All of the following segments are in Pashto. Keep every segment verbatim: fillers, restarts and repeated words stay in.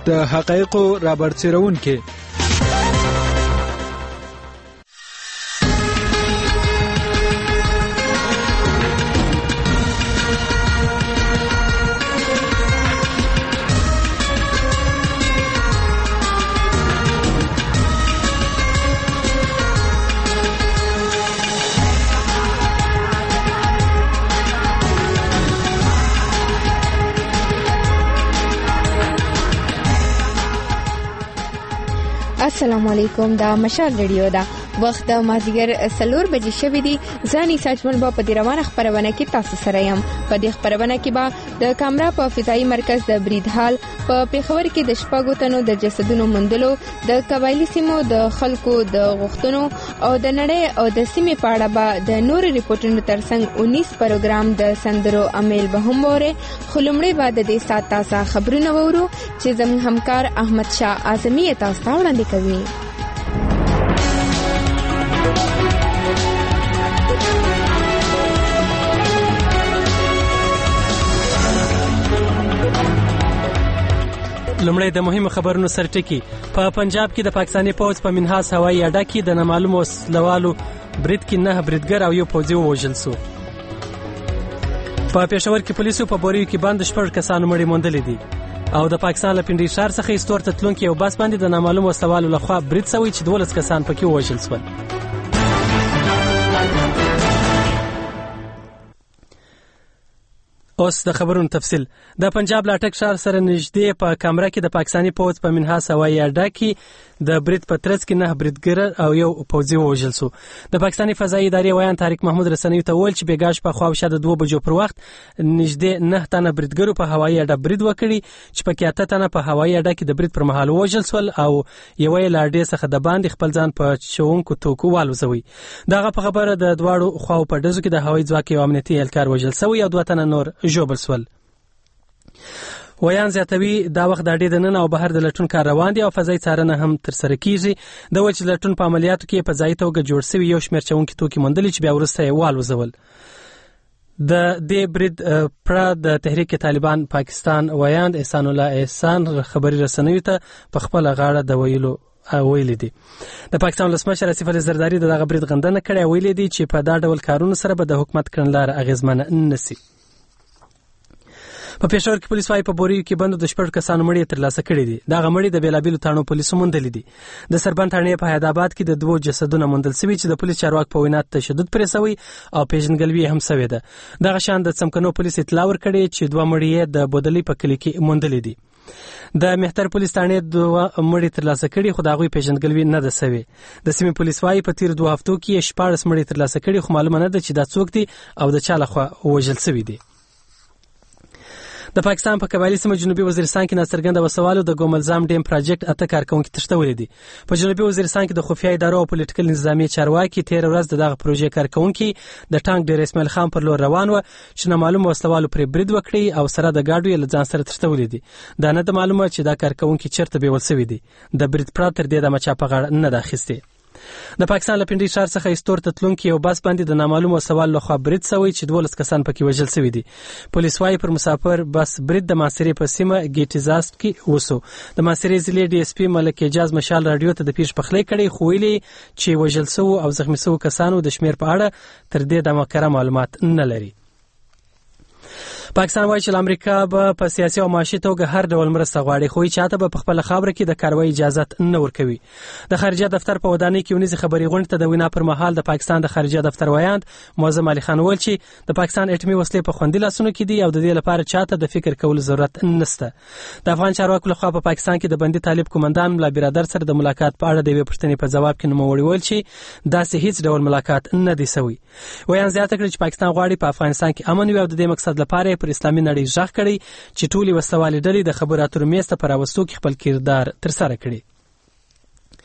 د حقایقو رابرسېرونکي. السلام علیکم. دا مشال ریډیو دا وخت د مازیګر څلور بجې شوې دي. ځاني ساجمن با په دې روانه خبرونه کې تاسو سره یم. په دې خبرونه کې با د کامرا په فضائي مرکز د بریدحال په پیښور کې د شپږو تنو د جسدونو موندلو، د قبایلی سیمو د خلکو د غوښتنو او د نړۍ او د سیمې په اړه به د نور ریپورتونو ترڅنګ انیس پروګرام د سندرو امیل به هم وره. خو لومړی به د دې سات تازه خبرونه وورو چې زموږ همکار احمد شاه اعظمي تاسو ته وړاندې کوي. لومړی د مهمو خبرونو سرټکی. په پنجاب کې د پاکستاني پوځ په منحاس هوایي اډه کې د نامعلومو وسلوالو برید کې نه بریدګر او یو پوځي ووژل شو. په پېښور کې پولیسو په بوریو کې بند شپږ کسانو مړي موندلې دي او د پاکستان له پنډي ښار څخه استور ته تلونکي یو بس باندې د نامعلومو وسلوالو لخوا برید شوی چې دولس کسان پکې ووژل شول. اوس د خبرونو تفصیل. د پنجاب لاټک ښار سره نږدې په کامره کې د پاکستاني پوځ په منحاس هوایي اډه کې د برید په ترڅ کې نه بریدګر او یو پوځي ووژل شو. د پاکستاني فضایي ادارې ویان طارق محمود رسنیو ته وویل چې بیګاش په خوا شاده دوه بجو پر وخت نږدې نه تنه بریدګرو په هوایي اډه برید وکړي چې پکې اته تنه په هوایي اډه کې د برید پر مهال ووژل شول او یو یې لا ډېر څخه د باندې خپل ځان په چونکو توکو والوزوي. دغه په خبره د دواړو خواو په ډزو کې د هوایي ځواک یو امنیتي اهلکار وژل شوی او دوه تنه نور ژوبل شول. ویان زیاتوي دا وخت د اډې د نن او بهر د لټون کار روان دي او فضایي څارنه هم ترسره کیږي. د وچ لټون په عملیاتو کې په ځای توګه جوړ شوی یو شمېر چونکي توکي موندلي چې بیا وروسته یې والوزول. د دې برید پر د تحریک طالبان پاکستان ویان احسان الله احسان خبري رسنیو ته په خپل غاړه د ویلو ویلي دي. د پاکستان ولسمشر آصف علي زرداري دغه برید غندنه کړې ویلي دي چې په دا ډول کارونو سره به د حکومت کړنلاره اغیزمنه نشي. په پېښور کې پولیس وايي په بوریو کې بندو د شپږ کسانو مړي ترلاسه کړي دي. دغه مړي د بیلابیلو تاڼو پولیسو موندلي دي. د سربند تاڼې په حیدرآباد کې د دوو جسدونو موندل شوي چې د پولیس چارواکو په وینا تشدد پرې شوی او پیژندګلوي هم شوې ده. دغه شان د څمکنو پولیس اطلاع ورکړې چې دوه مړي د بودلې په کلي کې موندلي دي. د مهتر پولیس تاڼې دوه مړي ترلاسه کړي خو د هغوی پیژندګلوي نه ده شوې. د سیمې پولیس وايي په تیر دوه هفتو کې شپاړس مړي ترلاسه کړي خو معلومه نه ده چې دا څوک دي او د چا لخوا وژل شوي دي. د پاکستان په قبایلی سیمه جنوبي وزیرستان کې ناڅرګنده وسوالو د ګوملزام ډیم پروژیکټ اته کارکونکي تښتولي دي. په جنوبي وزیرستان کې د خفیه ادارو او پولیټیکل نظامي چارواکي تیر ورځ دغه پروژې کارکونکي د ټانک ډیر اسماعیل خان پر لور روان و چې نامعلوم وسلوالو پرې برید وکړي او سره د گاډو یې له ځان سره تښتولي دي. دا نه د معلومه چې دا کارکونکي چیرته بیول شوي دي. د برید پرته تر دې د مچا په غاړه نه ده اخیستې. د پاکستان له پنډي ښار څخه استور ته تلونکي یو بس باندې د نامعلوم وسوال لخوا برید شوی چې دولس کسان پکې وژل شوي دي. پولیس وايي پر مسافر بس برید د ماسرې په سیمه ګیټیزاست کې وسو. د ماسرې ضلع ډي اس پي ملک اعجاز مشال رادیو ته د پیښ پخلی کړي خو ویلي چې وژل شوو او زخمي شوو کسانو د شمیر په اړه تر دې د مکره معلومات نه لري. پاکستان وايي چې امریکا به په سیاسي او معاشي توګه هر ډول مرسته غواړي خو چاته به په خپل خبره کې د کاروي اجازه نه ورکوي. د خارجه دفتر په ودانۍ کې ونیزي خبري غونډه ته د وینا پر مهال د پاکستان د خارجه دفتر ویاند معظم علي خان ویل چې د پاکستان اټومي وسلې په خوندي لاسونو کې دي او د دې لپاره چاته د فکر کولو ضرورت نشته. د افغان چارواکو لخوا په پاکستان کې د بندي طالب قومندان ملا برادر سره د ملاقات په اړه د یوې پوښتنې په جواب کې نوموړي ویل چې داسې هیڅ ډول ملاقات نه دی شوی. ویان زیاته کړې چې پاکستان غواړي په افغانستان کې امن وي او د دې مقصد لپاره پر اسلامي نړۍ ځخ کړي چې ټولي وسوالې ډلې د خبرو اترو میز ته پر راوستو کې خپل کردار ترسره کړي.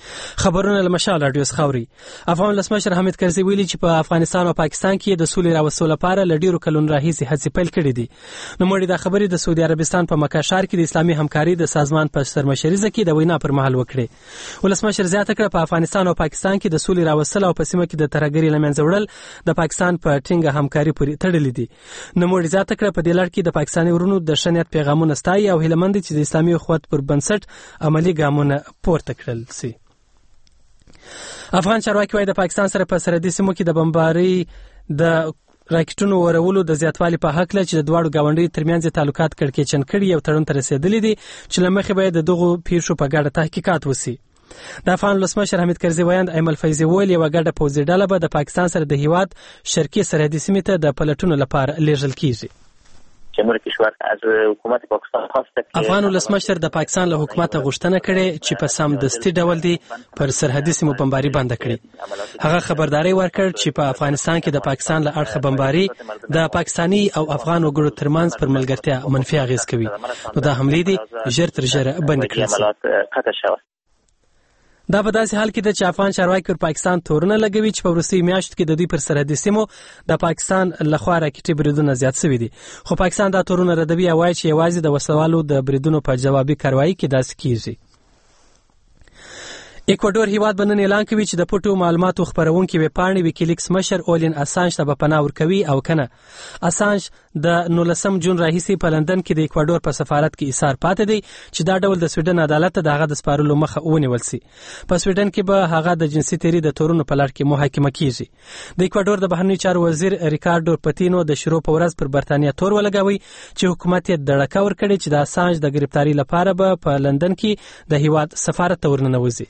خبرونه له مشال رادیو خاوري. افغان ولسمشر حامد کرزي ویلي چې په افغانستان او پاکستان کې د سولې راوستلو لپاره له ډیرو کلونو راهیسې هڅې پیل کړې دي. نو مړي د خبرې د سعودي عربستان په مکه شهر کې د اسلامي همکاري د سازمان په سرمشرۍ کې د وینا پر مهال وکړې. ولسمشر زیاته کړه په افغانستان او پاکستان کې د سولې راوستل او په سیمه کې د ترهګرۍ له منځه وړل د پاکستان په ټینګه همکاري پورې تړلې دي. نو مړي زیاته کړه په دې لړ کې د پاکستاني ورونو د شنیت پیغامونه ستایي او هیلمند چې د اسلامي اخوت پر بنسټ عملی ګامونه پورته کړل سي. افغان چارواکي وايي د پاکستان سره په سرحدي سیمو کې د بمباري د راکټونو ورولو د زیاتوالي په حق لري چې د دواړو ګاونډیو ترمنځ تعلقات کړکېچن کړي او تړون ته رسیدلي دي چې لمخې به د دغو پیښو په ګډه تحقیقات وشي. د افغان ولسمشر حامد کرزي ویاند ایمل فیضي ویل یو ګډه پوځي ډله به د پاکستان سره د هیواد شرقي سرحدي سیمې ته د پلټونو لپاره لیږل کیږي. جمهور کشور از حکومت پاکستان خواسته که افغان ولسمشر د پاکستان له حکومت غوښتنه کړې چې په سمدستي ډول دی پر سرحدي سیمو بمباري بند کړي. هغه خبرداري ورکړ چې په افغانستان کې د پاکستان له اړخه بمباري د پاکستاني او افغان وګړو ترمنځ پر ملګرتیا منفي اغیز کوي. نو دا حملې دي ژر تر ژره بند کړي. دا په داسې حال کې ده چې افغان چارواکي پر پاکستان تورونه لګوي چې په وروستیو میاشتو کې د دوی پر سرحدي سیمو د پاکستان لخوا راکټي بریدونه زیات شوي دي. خو پاکستان دا تورونه ردوي او وایي چې یوازې د وسلوالو د بریدونو په جوابي کاروایي کې داسې کیږي. ایکوادور هیواد بنن اعلان کوي چې د پټو معلوماتو خبرونکي ویبپاڼې ویکیلیکس مشر اولین اسانج ته پناه ورکوي او کنه. اسانج د نولسم جون راهیسې په لندن کې د ایکوادور په سفارت کې ایثار پاتې دی چې دا ډول د سویډن عدالت ته دغه د سپارلو مخه ونیول سي. په سویډن کې به هغه د جنسي تیری د تورونو په لړ کې محاکمه کیږي. د ایکوادور د بهرنی چارو وزیر ریکارډو پتینو د شروع په ورځ پر برتانیا تور ولګوي چې حکومت یې دړکه ورکړي چې د اسانج د گرفتاری لپاره به په لندن کې د هیواد سفارت ته ورننوځي.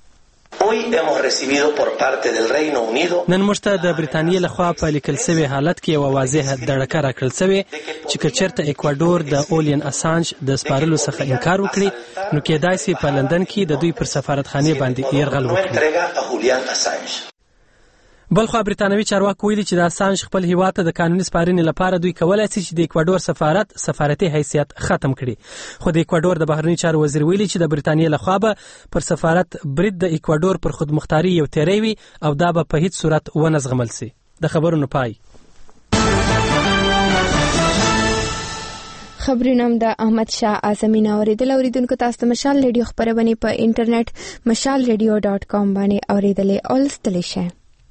نن موږ ته د برتانیې لخوا په لیکل شوی حالت کې یو واضح دړکه راکړل شوی چې کچرته ایکوادور د اولین اسانج د سپارلو څخه انکار وکړي نو کېدای شي په لندن کې د دوی پر سفارتخانه باندې یرغل وکړي. بلخو برتانوي چارواکي ویلي چې د اسانج خپل هیواد ته د قانوني سپارنې لپاره دوی کولای شي چې د ایکوادور سفارت سفارتي حیثیت ختم کړي. خو د ایکوادور د بهرنی چارو وزیر ویلي چې د برتانیې لخوا به پر سفارت برید د ایکوادور پر خودمختاري یو تیری وي او دا به په هیڅ صورت ونه زغمل شي. د خبرونو پای. خبرونه د احمد شاه اعظمي اوریدل. اوریدونکو تاسو ته مشال ریډیو خبرونه په انټرنیټ مشال ریډیو ډاٹ کام باندې اوریدلې او لستلی شئ.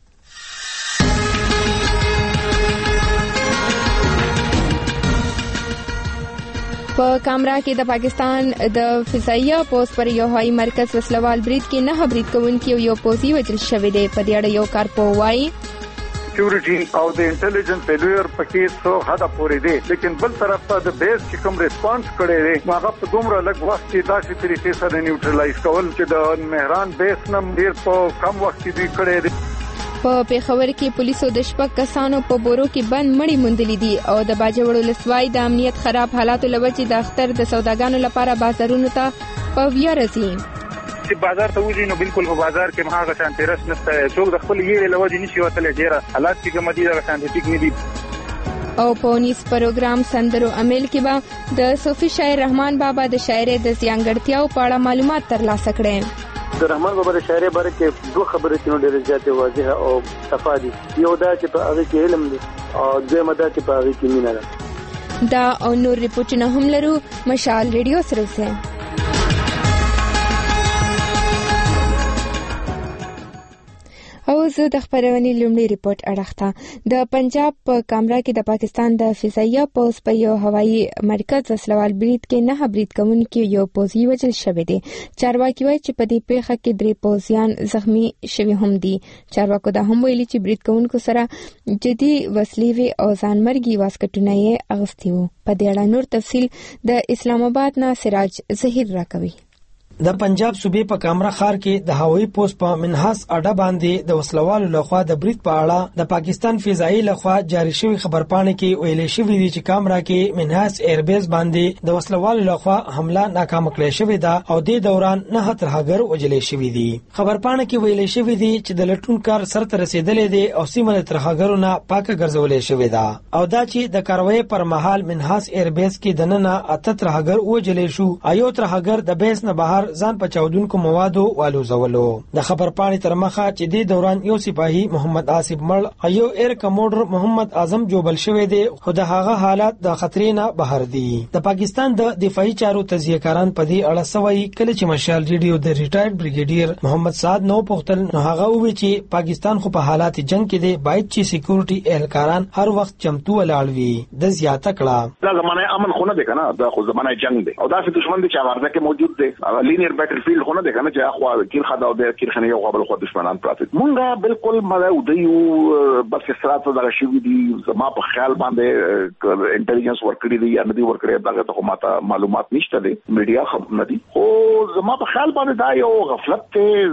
په کامرا کې د پاکستان د فضائیه پوز پر یو هوایي مرکز وسلوال برید کې نه برید کوونکي یو پوزي وژل شوی دی. په دې اړه یو کارپو وایي سکیورټي او د انټيليجنس فیلویر پکې څو حد پورې دی، لیکن بل طرف ته د بیس چې کوم ریسپانس کړي دی هغه په دومره لږ وخت کې داسې طریقې سره نیوټرلایز کول چې د مهران بیس نم ډیر په کم وخت کې دی کړي دی. په پیښور کې پولیسو د شپږ کسانو په بورو کې بند مړي موندلي دي او د باجوړ ولسوالۍ د امنیت خراب حالاتو له وجې د اختر د سوداګانو لپاره بازارونو ته په ویره ځي. چې بازار ته وځي نو بالکل په بازار کې هغه شانتي رس نشته، څوک د خپل یې له وجې نشي وتلی. ډېره حالات چې کوم دي هغه شانتي ټیک نه دي. او په اونیس پروګرام سندرو عمل کې به د صوفي شاعر رحمان بابا د شاعرۍ د ځانګړتیاو په اړه معلومات ترلاسه کړي. د رحمان بابا د شاعرۍ باره کې دوه خبرې چې نو ډېرې زیاتې واضحه او صفا دي. یو دا چې په هغې کې علم دی او دویمه دا چې په هغې کې مینه ده. دا او نور ریپورټونه هم لرو. مشال ریډیو سره اوسئ. او زه د خبرونې لومړی ریپورت اړخته. د پنجاب په کامرا کې د پاکستان د فضائیه پوز په یو هوایي مرکز وسلوال برید کې نه برید کوونکي یو پوزي وژل شوی دی. چارواکي وایي چې په دې پیښه کې درې پوزیان زخمی شوي هم دي. چارواکو دا هم ویلي چې برید کوونکو سره جدي وسلې وې او ځانمرګي واسکټونه یې اغوستي وو. په دې اړه نور تفصیل د اسلام آباد نه سراج ظهیر راکوي. د پنجاب صوبې په کامرا ښار کې د هوایي پوسټ په منحاس اډه باندې د وسلوالو لخوا د برید په اړه د پاکستان فضائي لخوا جاری شوی خبرپاڼه کې ویل شوی دی چې کامرا کې منحاس ایربیز باندې د وسلوالو لخوا حمله ناکام کړې شوې ده او د دوران نه ترهګر وجلې شوی دی. خبرپاڼه کې ویل شوی دی چې د لټون کار سرته رسیدلې دی او سیمه د ترهګرو نه پاکه ګرځولې شوې ده او دا چې د کاروي پر مهال منحاس ایربیز کې دننه اته ترهګر وجلې شو. ایو ترهګر د بیس نه بهر خار ځان په چاودونکو موادو والوزولو. د خبرپاڼې تر مخه چې د دوران یو سپاهي محمد آصف مړ ایو ایر کموډر محمد اعظم جوبل شوی دی خو د هغه حالات د خطرې نه بهر دي. د پاکستان د دفاعي چارو تجزیه‌کاران په دې اړه سوي کله چې مشال ریډیو د ریټایرډ بریګیډیر محمد سعد نو پختل نو هغه وی چې پاکستان خو په حالات جنگ کې دی باید چې سکیورټي اهلکاران هر وخت چمتو ولاړ وي. د زیاته کړه دا زمانه امن خو نه دی کنه دا خو زمانه جنگ دی او دا چې دشمن دی چې ورده کې موجود دی لینیر بیټل فیلډ خو نه دی کنه چې خو کیر خدا او د کیر خنه یو قبل خو دشمنان پراته مونږه بالکل مده ودیو بس سرات دا شي دي زما په خیال باندې انټيليجنس ورکړي دي یا ندي ورکړي دا ته ماته معلومات نشته دي میډیا خبر نه دي خو زما په خیال باندې دا یو غفلت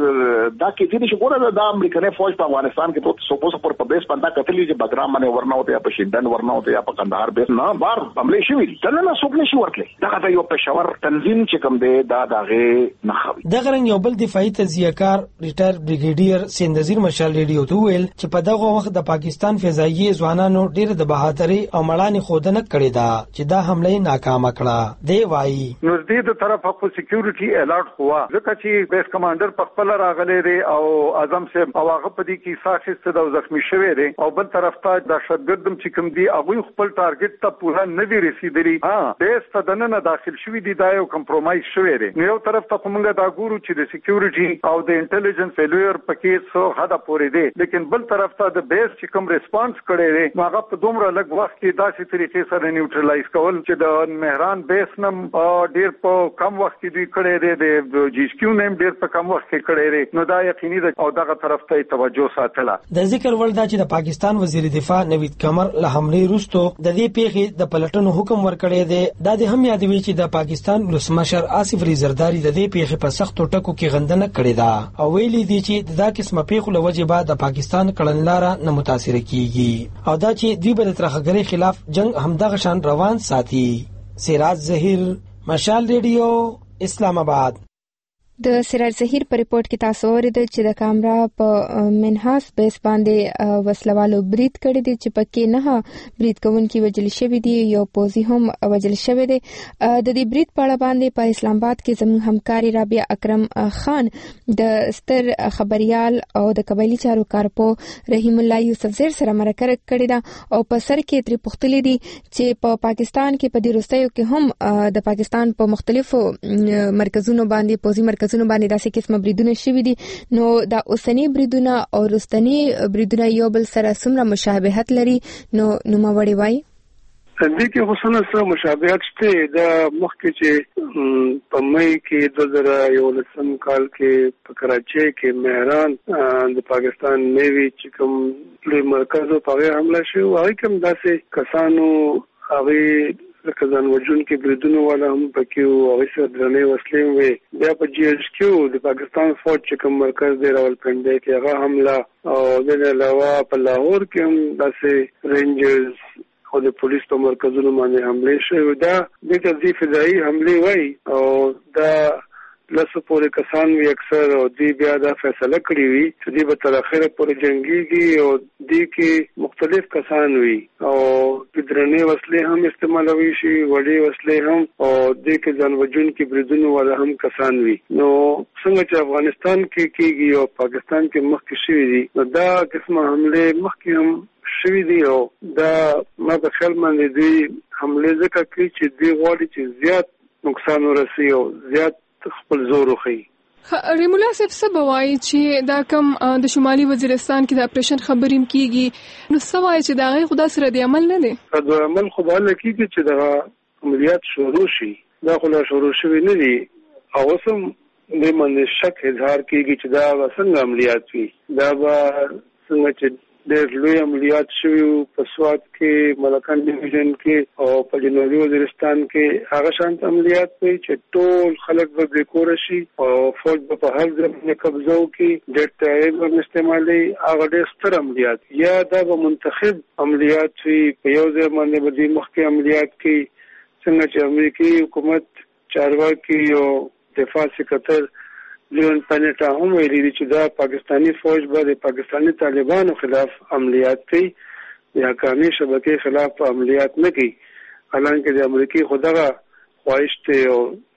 ته دا کې دي چې ګوره د امریکایي فوج په افغانستان کې ته سپوس پر پردیس باندې کتلې چې بګرام باندې ورنه وته یا په شیندن ورنه وته یا په کندهار بیس نه بار حمله شوې دي نه نه څوک نشي ورتلې دا د یو پېښور تنظیم چې کوم دی دا دغه نه خوي د غرنګ یو بل دفاعي تجزیه‌کار ریټایر بریګیډیر سیندزیر مشال ریډیو ته ویل چې په دغه وخت د پاکستان فضائي ځوانانو ډېر د بهادرۍ او مړانې خودنه کړې ده چې دا حمله ناکامه کړه. دی وایي نو دې د طرفه خو سکیورټي الارټ هوا ځکه چې بیس کمانډر په خپل راغلی دی او اعظم صاحب او هغه په دې کې ساخت د زخمی شوی دی او بل طرف ته د شدګردم چې کوم دی هغه خپل ټارګټ ته پوره نه دی رسیدلی ها بیس ته دنه داخل شوی دی دا یو کمپرومایز شوی دی. نو یو طرف ته کومه دا ګورو چې د سکیورټي او د انټيليجنس فیلویر پکې څو حدا پورې دی لیکن بل طرف ته د بیس چې کوم ریسپانس کړي دی هغه په دومره لږ وخت کې داسې طریقې سره نیوټرلایز کول چې د مهران بیس نم ډیر په کم وخت کې دوی کړي دی د جی اس کیو نیم ډیر په کم وخت کې کړي دی نو دا یقیني ده او دغه طرف ته توجه ساتله. د ذکر ول دا چې د پاکستان وزیر دفاع نوید قمر له حمله وروسته د دې پیښې د پلټنو حکم ورکړی دی. دا د هم یادوي چې د پاکستان ولسمشر آصف علي زرداری د دې پیښې په سختو ټکو کې غندنه کړې ده او ویلي دی چې دا قسمه پیښو له وجې بعد د پاکستان کړنلاره نه متاثر کیږي او دا چې دوی به د ترهګرۍ خلاف جنگ همدغه شان روان ساتي. سراج ظهیر مشال ریډیو اسلام آباد. د سراج ظهیر په ریپورت کې تاسو اوریدل چې د کامرا په منحاس بیس باندې وسلوالو برید کړی دی چې پکې نه برید کوونکي وجل شوی دی یو پوزي هم وجل شوی دی. د دې برید په اړه باندې په اسلام آباد کې زموږ همکاري رابعه اکرم خان د ستر خبريال او د قبایلی چارو کارپو رحیم الله یوسف زیر سره مرکه کړې ده او په سر کې تری پختلې دي چې په پاکستان کې په دې روستیو کې هم د پاکستان په مختلفو مرکزونو باندې پوزي مرکز نو باندې داسې قسمه بریدونه شوي دي نو دا اوسنی بریدونه او رستنی بریدونه یو بل سره څومره مشابهت لري نو نوموړی وایي دې کې حسنه سره مشابهت شته د مخکې چې په مې کې د زر یو لسم کال کې په کراچۍ کې مهران د پاکستان نیوی چې کوم لوی مرکز په هغه حمله شو هغه کوم داسې کسانو هغه لکه ځان وجون کې بریدونو والا هم پکې او هغه سره درنې وسلې وي بیا په جی ایچ کیو د پاکستان فوج چې کوم مرکز دی راولپنډي کې هغه حمله او د علاوه په لاهور کې هم داسې رینجرز او د پولیس په مرکزونو باندې حمله شوې ده د تذیف فضائي حمله وای او دا لسو پورې کسان وی اکثر او دی بیا دا فیصله کړی وی چې دی به تر اخره پورې جنگيږي او دی کې مختلف کسان وی او درنې وسلې هم استعمالوي شي وړي وسلې هم او دی کې ځان وجون کې بریدونو ولا هم کسان وی نو څنګه چې افغانستان کې کېږي او پاکستان کې مخکې شوی دی نو دا قسمه حمله مخکې هم شوی دی او دا ما په خیال باندې دی حمله ځکه کوي چې دی غواړي چې زیات نقصان ورسي او زیات خپل زور وخی. رحیم الله صاحب څه بوایي چې دا کم د شمالي وزیرستان کې د اپریشن خبریم کیږي نو څه وایي چې دا غي خدا سره دی عمل نه دی دا عمل خدا له کیږي چې دا عملیات شروع شي دا خلا شروع شوی نه دی او سم د من شک اظهار کیږي چې دا څنګه عملیات وي دا به څنګه چې د لوی عملیات شوی په سواد کې ملکان ډیویژن کې او په جنوبي وزیرستان کې هغه شانت عملیات وي چې ټول خلک به بیکور شي او فوج په هر ځای باندې قبضه وکړي د ټایب په استعمالي هغه ډېر ستر عملیات یا دا به منتخب عملیات وي په یو ځای باندې به د مخکې عملیات کې څنګه چې امریکایي حکومت چارواکي او دفاع سکرټر لیون پنیټا هم ویلي چې دا پاکستانی فوج به د پاکستانی طالبانو خلاف عملیات کوي یا حقانی شبکې خلاف عملیات نه کوي حالانکه د امریکای خدغه خواهش ته او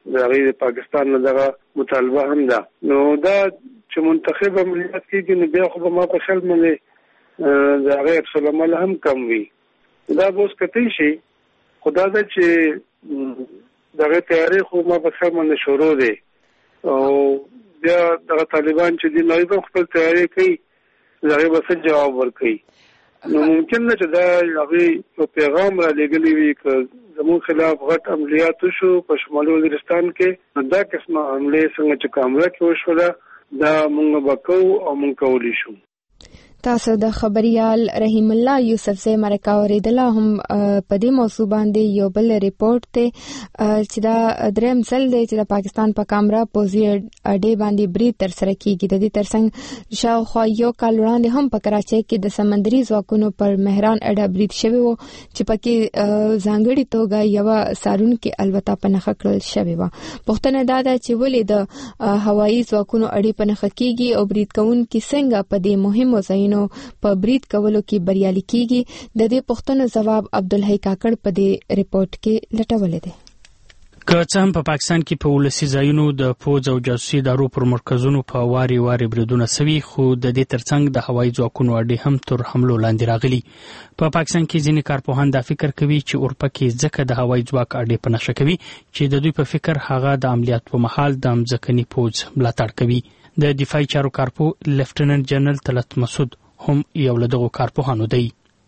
د غیر پاکستان نه دغه مطالبه هم ده. نو دا چې منتخب عملیات کېږي نو بیا خو به ما په خیال باندې د هغې عکس العمل هم کم وي. دا به اوس کتی شي، خو دا ده چې دغه تیاری خو ما په خیال باندې شروع دی او بیا دغه طالبان چې دي نو به خپل تیاری کوي، د هغې به څه جواب ورکوي. نو ممکن نه چې دا هغې یو پیغام را لېږلی وي که زموږ خلاف غټ عملیات وشو په شمالي وزیرستان کې، نو دا قسمه حملې څنګه چې کامره کې وشوله دا مونږ به کوو او مونږ کولی شو. تاسو د خبريال رحیم الله یوسف سے مرکه اوریدله هم په دې موضوع باندې یو بل ریپورت ته چې دا دریم ځل دی چې د پاکستان په کامرا پوزي اډې باندې برید تر سره کیږي. د دې ترڅنګ شاوخوا یو کال وړاندې هم په کراچۍ کې د سمندري ځواکونو پر مهران اډه برید شوی و چې پکې ځانګړي توګه یو سارون کې البته په نخښه کړل شوی و. پوښتنه دا ده چې ولې د هوایي ځواکونو اډې په نخښه کیږي او برید کوونکي څنګه په دې مهمو ځایونو په برید کولو کې بریالي کیږي. د دې پوښتنو جواب عبدالحی کاکړ په دې ریپورت کې لټولې ده. که څه هم په پاکستان کې په ولسي ځایونو د پوځ او جاسوسي ادارو پر مرکزونو په واري واري بریدونه سوي، خو د دې ترڅنګ د هوایي ځواکونو اډې هم تر حملو لاندې راغلي. په پاکستان کې ځینې کارپوهان دا فکر کوي چې اورپکي ځکه د هوایي ځواک اډې په نښه کوي چې د دوی په فکر هغه د عملیات په مهال د ځمکني پوځ ملاتړ کوي. د دفاعي چارو کارپو لیفټننټ جنرال طلعت مسعود هم یو له دغو کارپوهانو دی.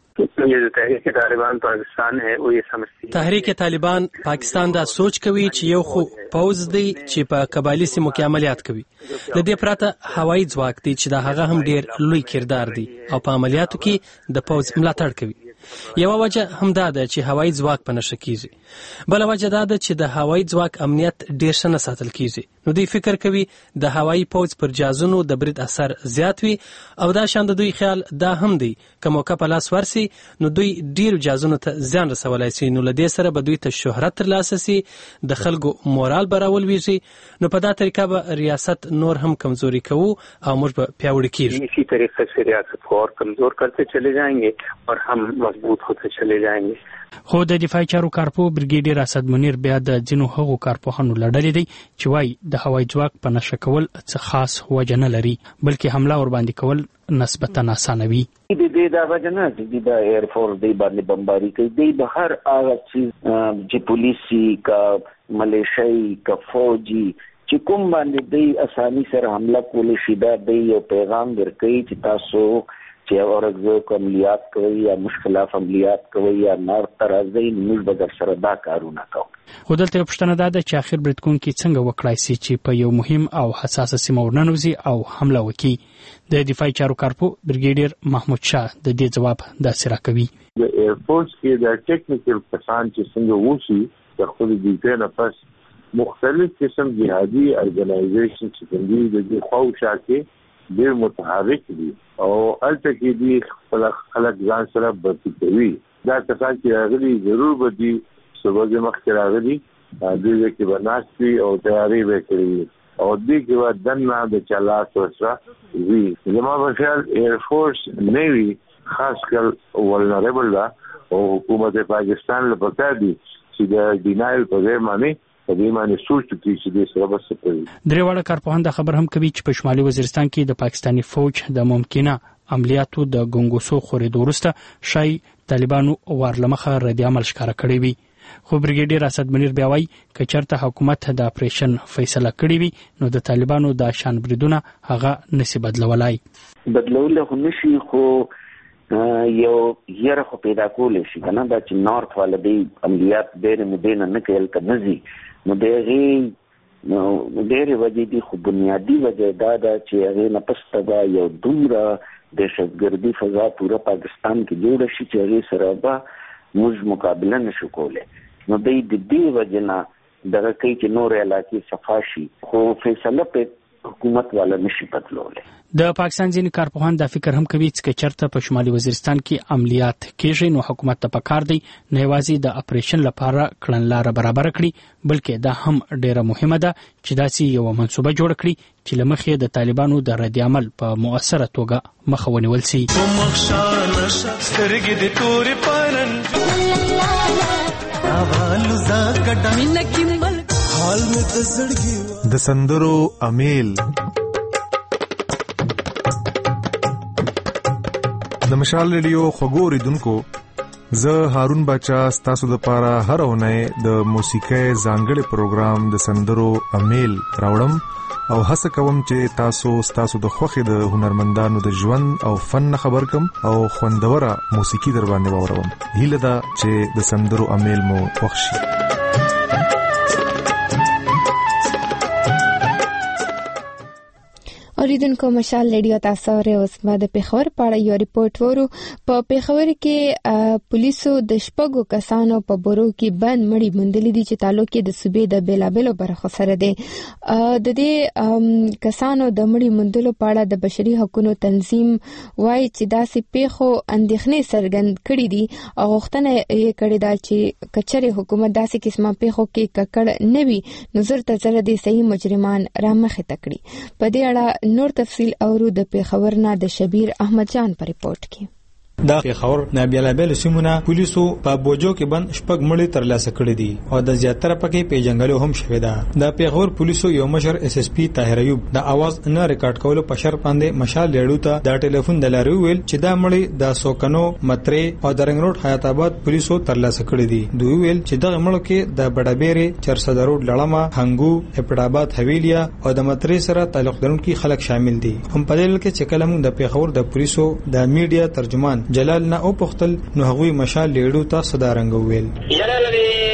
تحریک طالبان پاکستان ہے وہ یہ سمجھتی ہے تحریک طالبان پاکستان دا سوچ کوي چې یو خو پوز دی چې په قبایلی سیمو کې عملیات کوي، د دې پرته هوایي ځواک دی چې دا هغه هم ډیر لوی کردار دی او په عملیاتو کې د پوز ملاتړ کوي. یو وجه هم دا ده چې هوایي ځواک په نښه کیږي، بل وجه دا ده چې د هوایي ځواک امنیت ډیر ښه نه ساتل کیږي. نو دوی فکر کوي د هوایي پوز پر جازونو د برید اثر زیات وي او دا شان د دوی خیال دا هم دی که موقع په لاس ورسي نو دوی ډیر جازونو ته زیان رسولای شي، نو لدې سره به دوی ته شهرت ترلاسه شي، د خلکو مورال به راولويږي، نو په دا طریقه به ریاست نور هم کمزوري کوو او موږ به پیاوړي کیږو. اسی طریقے سے ریاست کو اور کمزور کرتے چلے جائیں گے اور ہم مضبوط ہوتے چلے جائیں گے. خو د دفاعي چارو کارپو بریګیډیر اسد منیر بیا د ځینو هغو کارپوهانو لړلې دی چې وایي د هوایي ځواک په نښه کول څه خاص وجه نه لري، بلکې حمله ور باندې کول نسبتا آسانه وي. د دې دا وجه نه چې د ایر فورس دی باندې بمباری کوي، دی به هر هغه چیز چې پولیسي کا ملیشي کا فوجي چې کوم باندې دی اساني سره حمله کولی شي، دا دی یو پیغام ورکوي چې تاسو چې اورګزو عملیات کوي یا مشکلات عملیات کوي یا نار ترازی موږ به در سره دا کارونه کوو. خو دلته یو پوښتنه دا ده چې آخر بریدکوونکي څنګه وکړای شي چې په یو مهم او حساسه سیمه ورننوځي او حمله وکړي. د دفاعي چارو کارپو بریګیډیر محمود شاه د دې ځواب داسې راکوي. د ایرفورس کې د ټیکنیکل کسان چې څنګه وشي د خپل ډیټا نه پس مختلف قسم جهادي ارګنایزیشن چې کوي د دې خواوشا کې ډېر متحرک دي او الته کې دي خپل خلک ځان سره برتي کوي. دا کسان چې راغلي ضرور به دي صبح مخکې راغلي دې کې بناستي او تیاری وکړي او دې کې به دنه د چالات ورسره وي. زما په خیال ایرفورس نیوي خاص کر ولنریبل ده او حکومت پاکستان له پکار دي چې د ډینایل په ځای باندې په دې باندې سوچ کوي چې دې سره بس کوي. درې واړه کارپوهان دا خبر هم کوي چې په شمالي وزیرستان کې د پاکستاني فوج د ممکنه عملیاتو د ګونګوسو خورېدو وروسته شای طالبانو ورلمخه ردی عمل ښکاره کړی وي. خو بریګیډیر اسد منیر بیا وایي که چېرته حکومت د اپریشن فیصله کړې وي نو د طالبانو د شان بریدونه هغه نشي بدلولای. بدلول خو نشي، خو یو یره خو پیدا کولی شي کنه دا چې نارت والدی عملیات ډېر مدینه نه کوي کنه نزي نو دغه نو ډېر وجې دي، خو بنیادی وجه دا ده چې هغه نه پسته دا یو دومره دهشتګردي فضا پورا پاکستان کې جوړ شي چې هغه سره به موږ مقابله نشو کولای. نو د دې وجه نه دغه کوي چې نور علاقې صفا شي، خو فیصله په حکومت والا نشي بدلولای. د پاکستان ځینې کارپوهان دا فکر هم کوي چې چېرته په شمالي وزیرستان کې عملیات کېږي نو حکومت ته پکار دی نه یوازې د اپریشن لپاره کړنلاره برابر کړي، بلکې دا هم ډیره مهمه ده چې داسې یو منصوبه جوړ کړي چې له مخې د طالبانو د رد عمل په مؤثره توګه مخه ونیول شي. د سندرو امیل. د مشال ریډیو خوږو اوریدونکو، زه هارون باچا ستاسو د پاره هر اونۍ د موسیقۍ ځانګړي پروګرام د سندرو امیل راوړم او هڅه کوم چې تاسو ستاسو د خوښې د هنرمندانو د ژوند او فن خبر کم او خوندوره موسیقي در باندې واوروم. هیله ده چې د سندرو امیل مو خوښ شي. اوریدونکو، مشال ریډیو تاسو ورته اوس ما د پیښور په اړه یو ریپورت ورو. په پیښور کې پولیسو د شپږو کسانو په بورو کې بند مړي موندلي دي چې تعلق یې د صوبې د بیلابلو برخو سره دی. د دې کسانو د مړي موندلو په اړه د بشري حقوقو تنظیم وايي چې داسې پیښو اندېښنې څرګند کړې دي او غوښتنه یې کړې ده چې کچره حکومت داسې قسمه پیښو کې ککړ نه وي نو زر ته زر دي صحیح مجرمان رامخې تکړي. په دې اړه نور تفصیل اورو د پیښور نه د شبیر احمد جان په ریپورت کې. د پیښور نابیلابل سیمونه پولیسو په بوجو کې بند شپږ مړي ترلاسه کړي دي او د زیاتره پکې پیژنګلو هم شوې ده. د پیښور پولیسو یو مشر اس اس پی طاهر ایوب د اواز نه ریکارډ کولو په شرط باندې مشال لیړو ته د ټلیفون د لاري ویل چې دا مړي د سوکنو متري او د رنګ روډ حیات آباد پولیسو ترلاسه کړي دي. دوی ویل چې دغه مړو کې د بډابېره چرسد روډ لړما هنګو اپډاباد حویلیا او د متري سره تعلق لرونکي خلک شامل دي. هم په دې کې چې کلم د پیښور د پولیسو د میډیا ترجمان جلال نه او پختل نو هغوی مشال لیړو ته صدارنګ ویل. جلال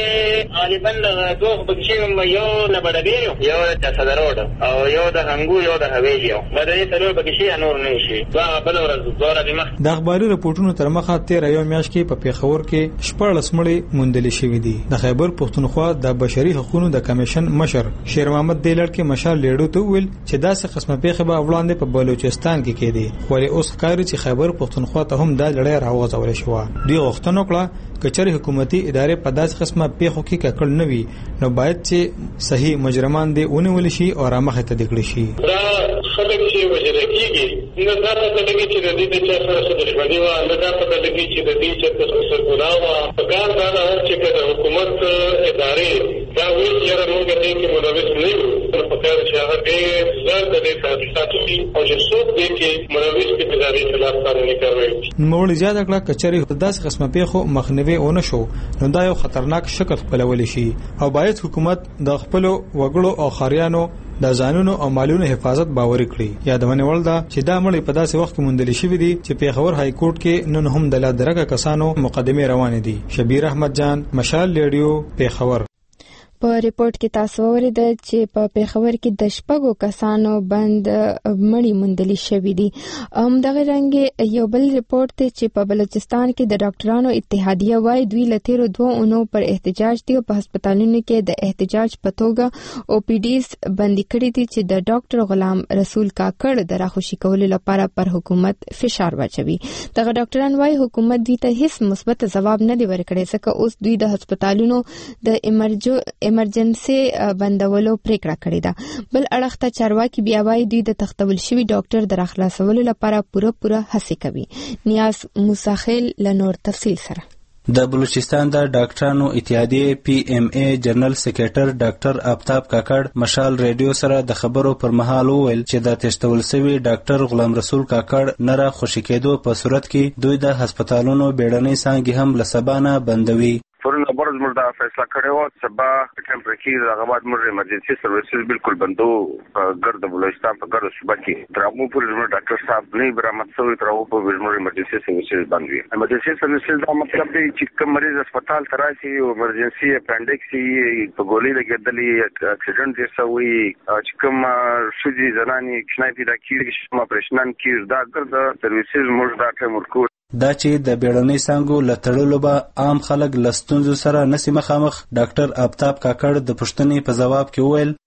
غالبا دوه بچیم یو نه بډابېره یو د صدروډ او یو د هنګو یو د حویلیا بدای څلور بګشي نور نه شي. دا بل ورځ دوره د مخ د اخباري رپورټونو تر مخه تیر یو میاشت کې په پیښور کې شپږ مړي موندل شوې دي. د خیبر پښتونخوا د بشري حقوقو د کمیشن مشر شیر محمد دیلړ کې مشال لیړو ته ویل چې داسې قسمه پیښه به وړاندې په بلوچستان کې کېدي، خو اوس ښکاري چې خیبر پښتونخوا ته هم دا لړۍ راوځول شو. دوی غوښتنه وکړه کچري حکومتي ادارې په داسې قسمه پیښو کې ککړ نه وي نو باید چې صحیح مجرمان دې ونیول شي او رامخه ته دکړي شي. دا خلک چې وجل کېږي نو دا په دې کې چې د دې د چا سره څه دښمني و نه دا په دې کې چې د دې چې څه ګناه و په کار دا چې د حکومت ادارې دا وایي چې موږ دې کې ملوث نه یو په کار چې هغه دې ځان دې تاسو او چې څوک دې کې ملوث کې د دې خلاف قانوني کاروي. نو زیاده کړه کچري داسې قسمه پیښو مخنیوي ونه شو نو دا یو خطرناک شکل خپلول شي او باید حکومت د خپل وګړو او خاریانو د ځانونو او مالونو حفاظت باور کړي. یادونه ول دا چې دا مړي په داسې وخت کې موندل شوی دي چې پیښور های کورټ کې نن هم د لا درګه کسانو مقدمه روانه دي. شبیر احمد جان، مشال ریډیو، پیښور. په ریپورت کې تاسو اوریدل چې په پیښور کې د شپږو کسانو بند مړي موندل شوی دي. هم دغه رنګ یو بل ریپورت ته چې په بلوچستان کې د ډاکټرانو اتحادیه وايي دوی لتیرو دوه اونو پر احتجاج دي او په هسپتالونو کې د احتجاج په توګه او پی ډیز بندي کړی دي چې د ډاکټر غلام رسول کاکړ د راخوشي کولو لپاره پر حکومت فشار واچوي. دغه ډاکټران وايي حکومت دوی ته هیڅ مثبت ځواب نه دی ورکړی ځکه اوس دوی د هسپتالونو د امرجو ایمرجنسي بندولو پریکړه کړې ده. بل اړخ ته چارواکي بیا وايي دوی د تختول شوی ډاکټر د راخلاصولو لپاره پوره پوره هڅه کوي. نیاز موسی خیل له نور تفصیل سره. د بلوچستان د ډاکټرانو اتحادیه پی ایم ای جنرال سیکریټر ډاکټر آفتاب کاکړ مشال ریډیو سره د خبرو پر مهال وویل چې د تشتول شوی ډاکټر غلام رسول کاکړ نه را خوشی کېدو په صورت کې دوی د هسپتالونو بیړنۍ څانګې هم لسبانه بندوي. فورن برز موږ دا فیصله کړې و سبا ټیمپر کې هغه بعد موږ ایمرجنسي سرویسز بالکل بندو په ګرد بلوچستان په ګرد صوبه کې ترغو پر موږ ډاکټر صاحب نه برامت شوی ترغو په موږ ایمرجنسي سرویسز بند وي. ایمرجنسي سرویسز دا مطلب دی چې کوم مریض هسپتال ته راشي او ایمرجنسي اپنډکس یې په ګولې لګېدلې اکسیډنټ یې شوی چې کوم شوجي زنانې کښنای پیدا کیږي چې اپریشنان کې دا ګرد سرویسز موږ دا ټیم ورکو. دا چې د بیړنۍ څانګو لټړلو به عام خلک لستونزو سره نسی مخامخ. ډاکټر آفتاب کاکړ د پښتنې په جواب کې وویل موږ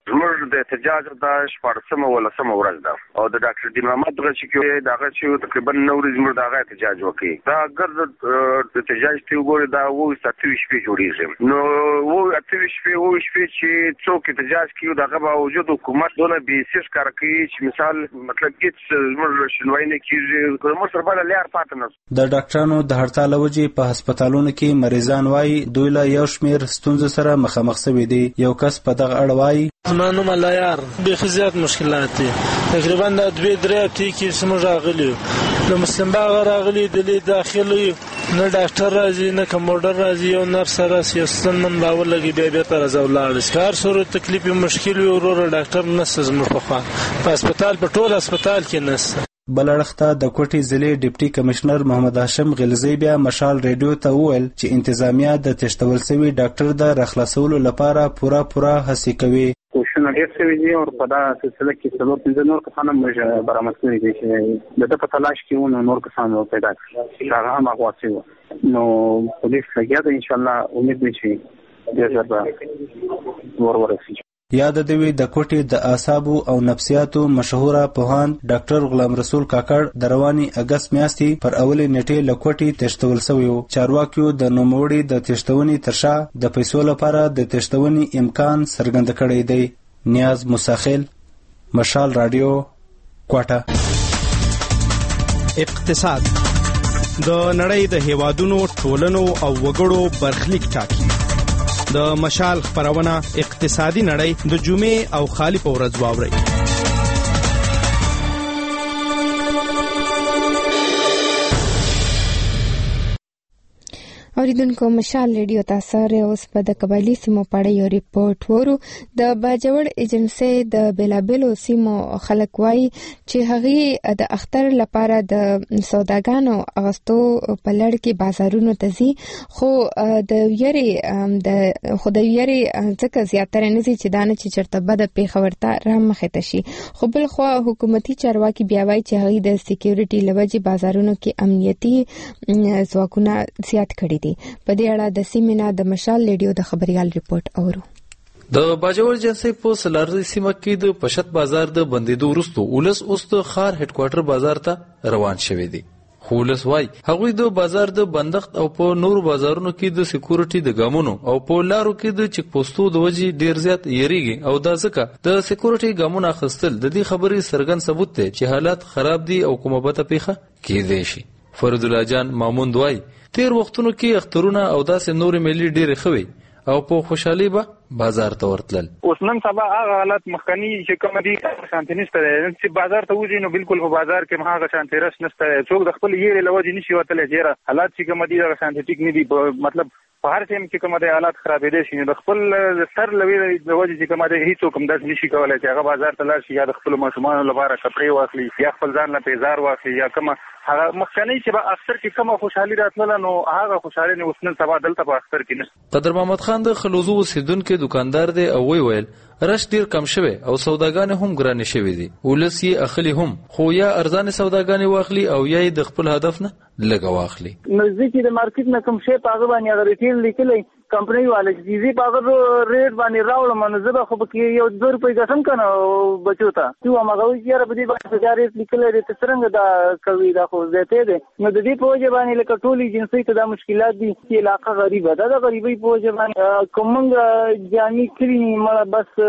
ډاکټر د احتجاج د شپږمه ولا سمه ورځ ده او د ډاکټر دین محمد دغه چې دغه چې تقریبا نو ورځې موږ دغه احتجاج وکړي دا ګرځ احتجاج ته وګورئ دا وو ستاسو شپې جوړیږي نو وو اتوي شپې وو شپې چې څوک احتجاج کوي دغه باوجود حکومت دونه بیسیس کار کوي چې مثال مطلب هیڅ موږ شنوای نه کیږي کوم سره بل لار پاتې نه د ډاکټرانو د هړتال وجې په هسپتالونو کې مریضان وایي دوی له یو شمېر ستونزو سره مخامخ شوي دي یو کس په دغه اړه وایي زما نوم الله یار بیخي زیات مشکلات دي تقریبا د دوی درې هفتې کې زموږ راغلي د مسلم باغ راغلي دلی داخلي نه ډاکټر راځي نه کمپاوډر راځي یو نرس راځي یو ستنمن باور لګي بیا بیا تر راځي ولاړ کار سره تکلیف مشکل وي ورور ډاکټر نسز زموږ په خوا په هسپتال په ټول هسپتال کې نسته بلړخته د کوټي ضلع ډیپټي کمشنر محمد هاشم غلزی بیا مشال ریډیو ته وویل چې انتظامیه د تشتول شوی ډاکټر د رخلاصولو لپاره پورا پورا هڅې کوي کوششونه ډېر شوي دي او په دا سلسله کې څلور پنځه نور کسان هم برآمد کړي دي چې د ده په تلاش کې وو نور کسان پیدا کړي هغه هم اغوا شوي نو پولیس لګیا ده انشاءالله امید دی چې ډېر ژر به ور ورسېږي یاد دوی د کوټي د اعصابو او نفسیاتو مشهوره پوهاند ډاکټر غلام رسول کاکړ د رواني اگست میاشتې پر اولې نیټې له کوټي تشتول شوی و چارواکیو د نوموړي د تشتونې تر شا د پیسو لپاره د تشتونې امکان څرګند کړی دی نیاز مساخیل مشال رادیو کوټه اقتصاد د نړۍ د هیوادونو ټولنو او وګړو برخلیک ټاکي د مشال خبرونه اقتصادي نړۍ د جمعې او خالی په ورځ واوري اوریدونکو مشال ریډیو تاسو اوس په د قبایلی سیمو په اړه یو ریپورت ورو د باجوړ ایجنسی د بیلابلو سیمو خلک وایي چې هغه د اختر لپاره د سوداګانو اغستو په لړ کې بازارونو ته ځي خو د ویری د خدای ویری ځکه زیاتره نه چې دانه چې چرته بد پیښورته را مخه تشي خو بل خو حکومتي چارواکي بیا وایي چې هغه د سکیورټي لوجې بازارونو کې امنیتي ځواکونه زیات کړي په دې اړه د سیمینار د مشال ریډیو د خبريال ریپورت اورو د باجوړ جنسي په سلارزي سیمه کې د پشت بازار د بندیدو وروسته ولس اوس د خار هډ کوارټر بازار ته روان شوی دی خولس وای هغوی د بازار د بندښت او په نورو بازارونو کې د سکیورټي د ګامونو او په لارو کې د چک پوسټو د وجې ډیر زیات یریږي او دا ځکه د سکیورټي ګامونو اخیستل د دې خبرې سرګن ثبوت دی چې حالات خراب دي او کومه بته پیخه کېدې شي فرد الله جان مامون دوای تیر وختونو کې اخترونه او داسې نور ملي ډېرې خوي او په خوشحالي به بازار ته ورتلل اوس نن سبا هغه حالت مخکنی چې کوم دي شانتي نشته چې بازار ته وځي نو بالکل په بازار کې هغه شانتي رس نشته څوک د خپل یې لوجې نشي وتلې ډیره حالات چې کوم دي هغه شانتي ټیک نه دي مطلب په هر ټیم کې کوم دي حالات خرابېدل شي د خپل سر لوي د وجې چې کوم دي هیڅ کوم داس نشي کولای چې هغه بازار ته لاړ شي یا د خپل ماشومان لپاره کپړې واخلي یا خپل ځان له پیزار واخلي یا کوم هغه مخکنی چې په اکثر کې کومه خوشحالي راتله نو هغه خوشحالي نه وسنن سبا دلته په اکثر کې نشته قدر محمد خان د خلوزو اوسیدونکو دکاندار دی او وی ویل رش ډیر کم شوی او سوداګان هم ګران شوی دي ولس یې اخلي هم خو یا ارزان سوداګان واخلي او یا د خپل هدف نه لګ واخلي نزدیک د مارکیټ نه کوم شی پاغه باندې هغه ریټیل لیکلې کمپنی والے چې زی پاغه ریټ باندې راوړم نو زه به خو کې یو دو روپۍ ګټم کنه بچو ته چې هغه یې را بده باندې ریټ لیکلې د څنګه دا کوي دا خو زته دي نو د دې په وجه باندې لکه ټولي جنسي ته دا مشکلات دي چې علاقه غریبه ده د غریبۍ په وجه باندې کومنګ جامي کړی مړه بس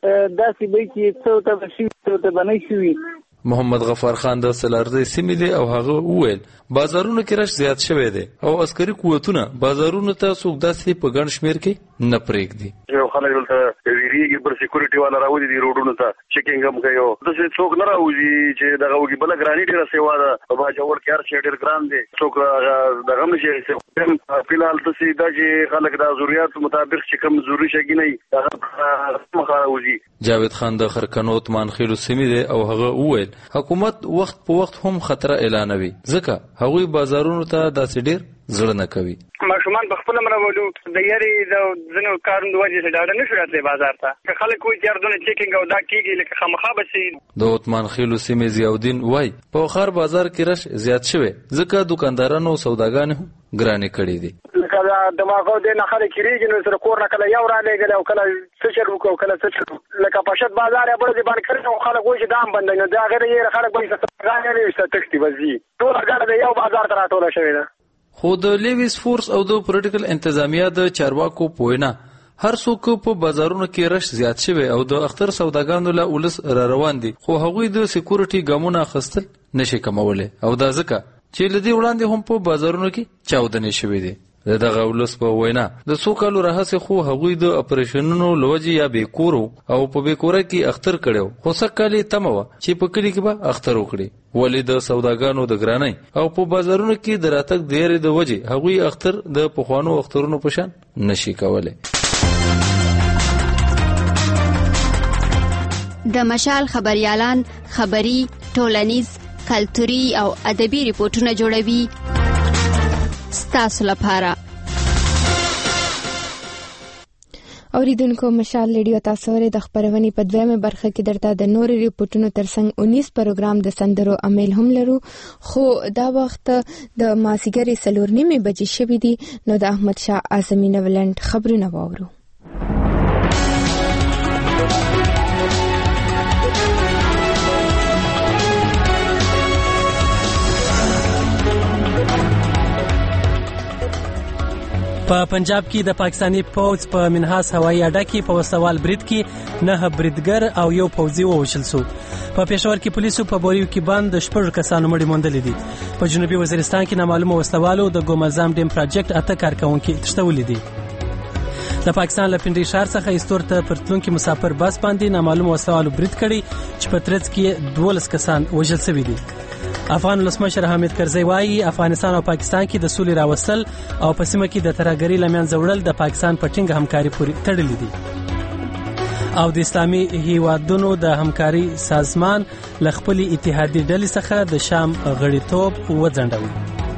داسې به چې څو ته شي څو ته باندې شي محمد غفار خان د سلارزي سیمې دی او هغه وویل بازارونو کې رش زیات شوی دی او عسکري قوتونه بازارونو ته څوک داسې په ګڼ شمیر کې نه پرېږدي یو خلک دلته ویریږي پر سکیورټي والا راوځي دی روډونو ته چیکینګ هم کوي داسې څوک نه راوځي چې دغه وګي بل ګرانی ډیره سیوا ده په باجوړ کې هر شی ډیر ګران دی څوک دغه هم شي فلحال تاسو دا چې خلک د ضرورت مطابق چې کوم ضروري شي نه هغه مخه راوځي جاوید خان د خرکنوت مانخیلو سیمې دی او هغه وویل حکومت وخت په وخت هم خطر اعلانوي ځکه هغوی بازارونو ته داسې ډیر زړه نه کوي ماشومان په خپل مرولو د یاري د زنو کارون د وجه ډاډه نشو راتلی بازار ته که خلک کوی چاردونه چیکینګ او دا کیږي لکه خامخا بشي د عثمان خیلو سیمې ضیاءالدین وای په خار بازار کې رش زیات شوی ځکه دکاندارانو او سوداګانو ګرانې کړې دي کله دماغو د نه خلک کیږي نو سره کور نه کله یو را لګل او کله څه چل وکړو کله څه چل لکه پښت بازار یا بل ځای باندې کړو خلک وایي دام بند نه دا غیر یې خلک به څه غاڼې نه وسته تختی وځي ټول هغه د یو بازار تر ټوله شوی ده. خو د لیویس فورس او د پولیټیکل انتظامیه د چارواکو پوینا هر څوک په بازارونو کې رش زیات شوی او د اختر سوداګانو له ولس را روان دي خو هغوی د سکیورټي ګامونه اخیستل نشي کوموله او دا ځکه چې لدی وړاندې هم په بازارونو کې چاودنې شوې دي. دغه ولس په وینا د څو کالو راهسې خو هغوی د اپریشنونو لوجي یا بیکورو او په بیکوره کې اختر کړو خو سکهالی تمه و چې په کلی کې به اختر وکړي ولې د سوداګانو د ګرانۍ او په بازارونو کې د راتګ ډېرې د وجې هغوی اختر د پخوانو اخترونو په شان نشي کولی. د مشال خبريالان خبري ټولنیز کلتوري او ادبي ریپورتونه جوړوي ستاسو لپاره. اوریدونکو مشال ریډیو تاسو ورې د خبرونې په دویمه برخه کې درته د نورو ریپورتونو ترڅنګ اونیس پروګرام د سندرو امیل هم لرو خو دا وخت د مازیګر څلور نیمې بجې شوې دي نو د احمد شاه اعظمي نولند خبرونه واورو. په پنجاب کې د پاکستاني پوځ په منحاس هوایي اډه کې په وسوال برید کې نه بریدګر او یو پوځي ووژل شو. په پېښور کې پولیسو په بوریو کې بند شپږ کسانو مړي موندلي دي. په جنوبي وزیرستان کې نامعلومه وسوالو د ګومزام ډیم پروجیکټ اته کارکونکي تښتولي دي. د پاکستان له پنډي ښار څخه ایستور ته پرتلونکي مسافر بس باندې نامعلومه وسوالو برید کړي چې په ترڅ کې دولس کسان وژل شوي دي. افغان ولسمشر حامد کرزی وایي افغانستان او پاکستان کې د سولې راوستل او په سیمه کې د ترهګرۍ له منځه وړل د پاکستان په ټینګه همکاري پورې تړلي دي او د اسلامي هیوادونو د همکاري سازمان له خپلې اتحادي ډلې څخه د شام غړیتوب وځنډوي.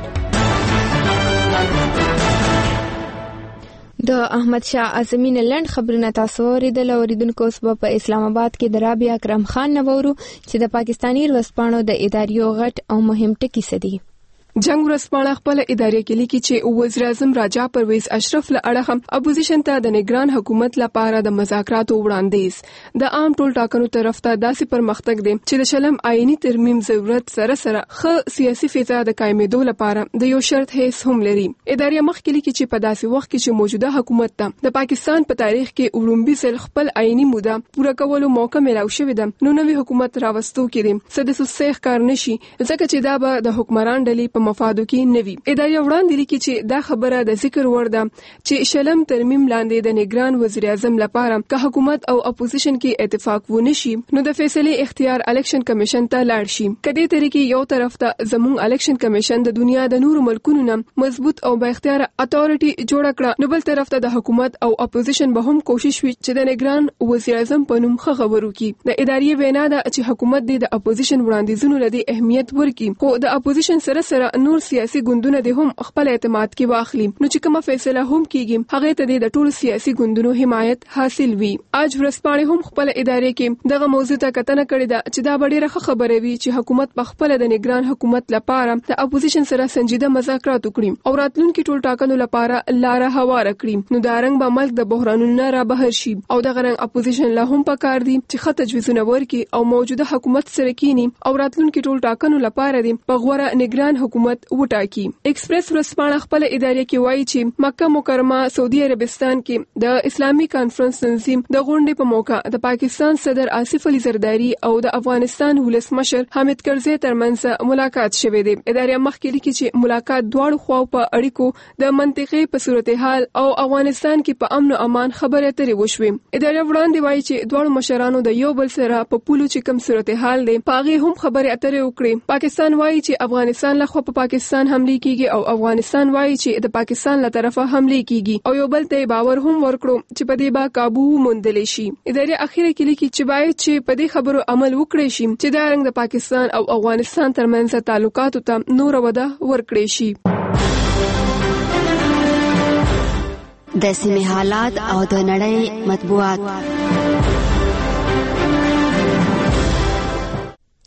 د احمد شاه اعظمي نولند خبرونه تاسو اوریدل. اوریدونکو اوس په اسلام آباد کې د رابعه اکرم خان نوورو چې د پاکستاني ورځپاڼو د اداریو غټ او مهم ټکي سدي. جنگ ورځپاڼه خپل ادارې کې لیکي چې وزیر اعظم راجا پرویز اشرف له اړه اپوزیشن ته د نگران حکومت لپاره د مذاکراتو وړاندیز د عام ټول ټاکنو طرف ته داسې پرمختګ دی چې د شلم آئینی ترمیم ضرورت سره سره ښه سیاسي فضا د قائمېدو لپاره د یو شرط هیڅ هم لري. ادارې مخکې لیکي چې په داسې وخت کې چې موجوده حکومت ته د پاکستان په تاریخ کې وړومبي ځل خپل آئینی موده پوره کولو موقع ملاو شوې ده نو نوې حکومت راوستو کې دي څه د سوسیخ کار نشي ځکه چې دا به د حکمران ډلې په مفادو کې نوي. ادارې وړاندې لیکي چې دا خبره د ذکر وړ ده چې شلم ترمیم لاندې د نگران وزیر اعظم لپاره که حکومت او اپوزیشن کې اتفاق ونه شي نو د فیصلې اختیار الیکشن کمیشن ته لاړ شي. کدي طریقې یو طرف ته زموږ الیکشن کمیشن د دنیا د نورو ملکونو نه مضبوط او با اختیار اتورټي جوړ کړه نو بل طرف ته د حکومت او اپوزیشن به هم کوشش وکړي چې د نگران وزیر اعظم په نوم خبرو کړي. د ادارې وینا ده چې حکومت د اپوزیشن وړاندیزونو لدی اهمیت ورکړي خو د اپوزیشن سره سره نور سیاسي ګوندونه د هم خپل اعتماد کې واخلي نو چې کومه فیصله هم کیږي هغه ته د ټولو سیاسي ګوندونو حمایت حاصل وي. اج ورځپاڼه هم خپل ادارې کې دغه موضوع ته کتنه کړې ده چې دا ډېره خبره وي چې حکومت په خپل د نگران حکومت لپاره د اپوزیشن سره سنجیده مذاکرات وکړي او راتلونکي ټول ټاکنو لپاره لار هواره کړي نو دا رنګ به ملک د بحرانونو را بهر شي او دغه رنګ اپوزیشن له هم پکار دي چې خط تجویزونه ورکړي او موجوده حکومت سره کینی او راتلونکي ټول ټاکنو لپاره دي په غوړه نگران حکومت وټاکي. ایکسپریس ورځپاڼه خپل ادارې کې وایي چې مکه مکرمه سعودي عربستان کې د اسلامي کانفرنس تنظیم د غونډې په موقع د پاکستان صدر آصف علي زرداری او د افغانستان ولسمشر حامد کرزي ترمنځ ملاقات شوه دی. ادارې مخکې لیکي چې ملاقات دواړو خواو په اړیکو د منطقې په صورتحال او افغانستان کې په امن او امان خبرې اترې وشوې. ادارې وړاندې وایي چې دواړو مشرانو د یو بل سره په پولو چې کوم صورتحال دی پاغي هم خبرې اترې وکړي. پاکستان وایي چې افغانستان له خوا په پاکستان حمله کیږي او افغانستان وایي چې د پاکستان له طرفه حمله کیږي او یو بل ته باور هم ورکړو چې په دې با قابو موندل شي. ادارې اخیره کې لیکي چې باید چې په دې خبرو عمل وکړي شي چې دا رنګ د پاکستان او افغانستان ترمنځ تعلقاتو ته نور وده ورکړي شي. د سیمې حالات او د نړۍ مطبوعات.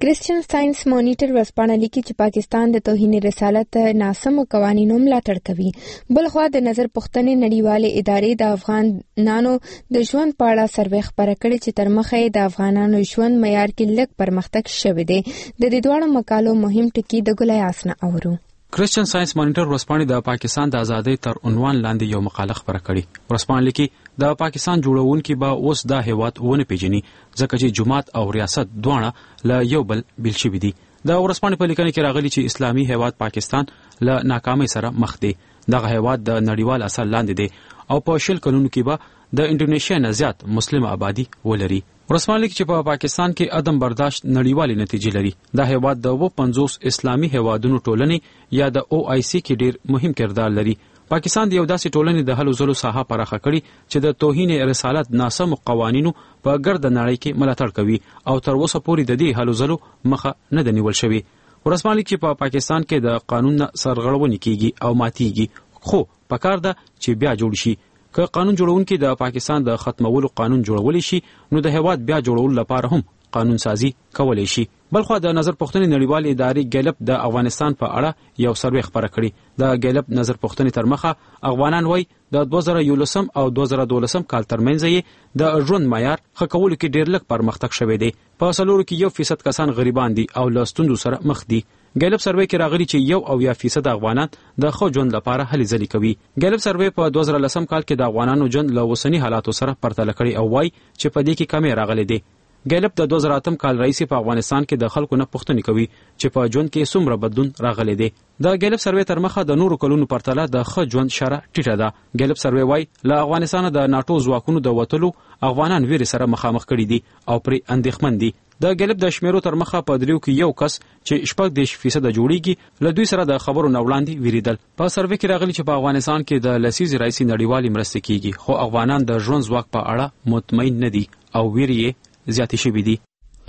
کرسچن ساينس مانیټر ورځپاڼه لیکي چې پاکستان د توهین رسالت ناسمو قوانینو ملاتړ کوي. بلخوا د نظر پوښتنې نړیوالې ادارې د افغانانو د ژوند په اړه سروې خپره کړې چې تر مخه د افغانانو ژوند معیار کې لږ پرمختګ شوی دی. د دې دواړو مقالو مهم ټکي د ګلایاس نه اورو. کرسچن ساينس مانیټر ورځپاڼه د پاکستان د ازادۍ تر عنوان لاندې یو مقاله خپره کړې. ورځپاڼه لیکي د پاکستان جوړونکي به اوس دا هیواد ونه پیژني ځکه چې جماعت او ریاست دواړه له یو بل بیل شوي دي. د ورځپاڼې په لیکنه کې راغلي چې اسلامي هیواد پاکستان له ناکامۍ سره مخ دی. دغه هیواد د نړیوال اصل لاندې دی او په شل کلونو کې به د انډونیشیا نه زیات مسلم آبادی ولري. ورځپاڼه لیکي چې په پاکستان کې عدم برداشت نړیوالې نتیجې لري. دا هیواد د اوه پنځوس اسلامي هیوادونو ټولنې یا د او آی سی کې ډیر مهم کردار لري. پاکستان د یو داسې ټولنې د هلو ځلو ساحه پراخه کړي چې د توهین رسالت ناسم قوانینو په ګرد نړۍ کې ملاتړ کوي او تر اوسه پورې د دې هلو ځلو مخه نه ده نیول شوې. ورځپاڼه لیکي چې په پاکستان کې د قانون سرغړونې کیږي او ماتیږي، خو پکار ده چې بیا جوړ شي. که قانون جوړونکي د پاکستان د ختمولو قانون جوړولی شي نو د هیواد بیا جوړولو لپاره هم قانون سازي کولی شي. بلخوا د نظر پوښتنې نړیوالې ادارې ګیلپ د افغانستان په اړه یو سروې خپره کړې. د ګیلپ نظر پوښتنې تر مخه افغانان وایي د دوه زره یولسم او دوه زره دولسم کال ترمنځ یې د ژوند معیار ښه کولو کې ډېر لږ پرمختګ شوی دی. په څلورو کې یو فیصد کسان غریبان دي او له ستونزو سره مخ دي. ګیلپ سروې کې راغلي چې یو او یا فیصد افغانان د ښه ژوند لپاره هلې ځلې کوي. ګیلپ سروې په دوه زره لسم کال کې د افغانانو ژوند له اوسني حالاتو سره پرتله کړی او وایي چې په دې کې کمی راغلی دی. ګیلپ د دوه زره اتم کال راهیسې په افغانستان کې د خلکو نه پوښتنې کوي چې په ژوند کې څومره بدلون راغلی دی. د ګیلپ سروې تر مخه د نورو کلونو پرتله د ښه ژوند شرح ټیټه ده. ګیلپ سروې وایي له افغانستانه د ناټو ځواکونو د وتلو افغانان ویرې سره مخامخ کړي دي او پرې اندېښمن دي. د ګیلپ د شمیرو تر مخه په دریو کې یو کس چې شپږ دېرش فیصده جوړیږي له دوی سره د خبرو نه وړاندې ویریدل. په سروې کې راغلي چې په افغانستان کې د لسیزې راهیسې نړیوالې مرستې کیږي خو افغانان د ژوند ځواک په اړه مطمئن نه دي او ویرې یې زیاتې شوي دي.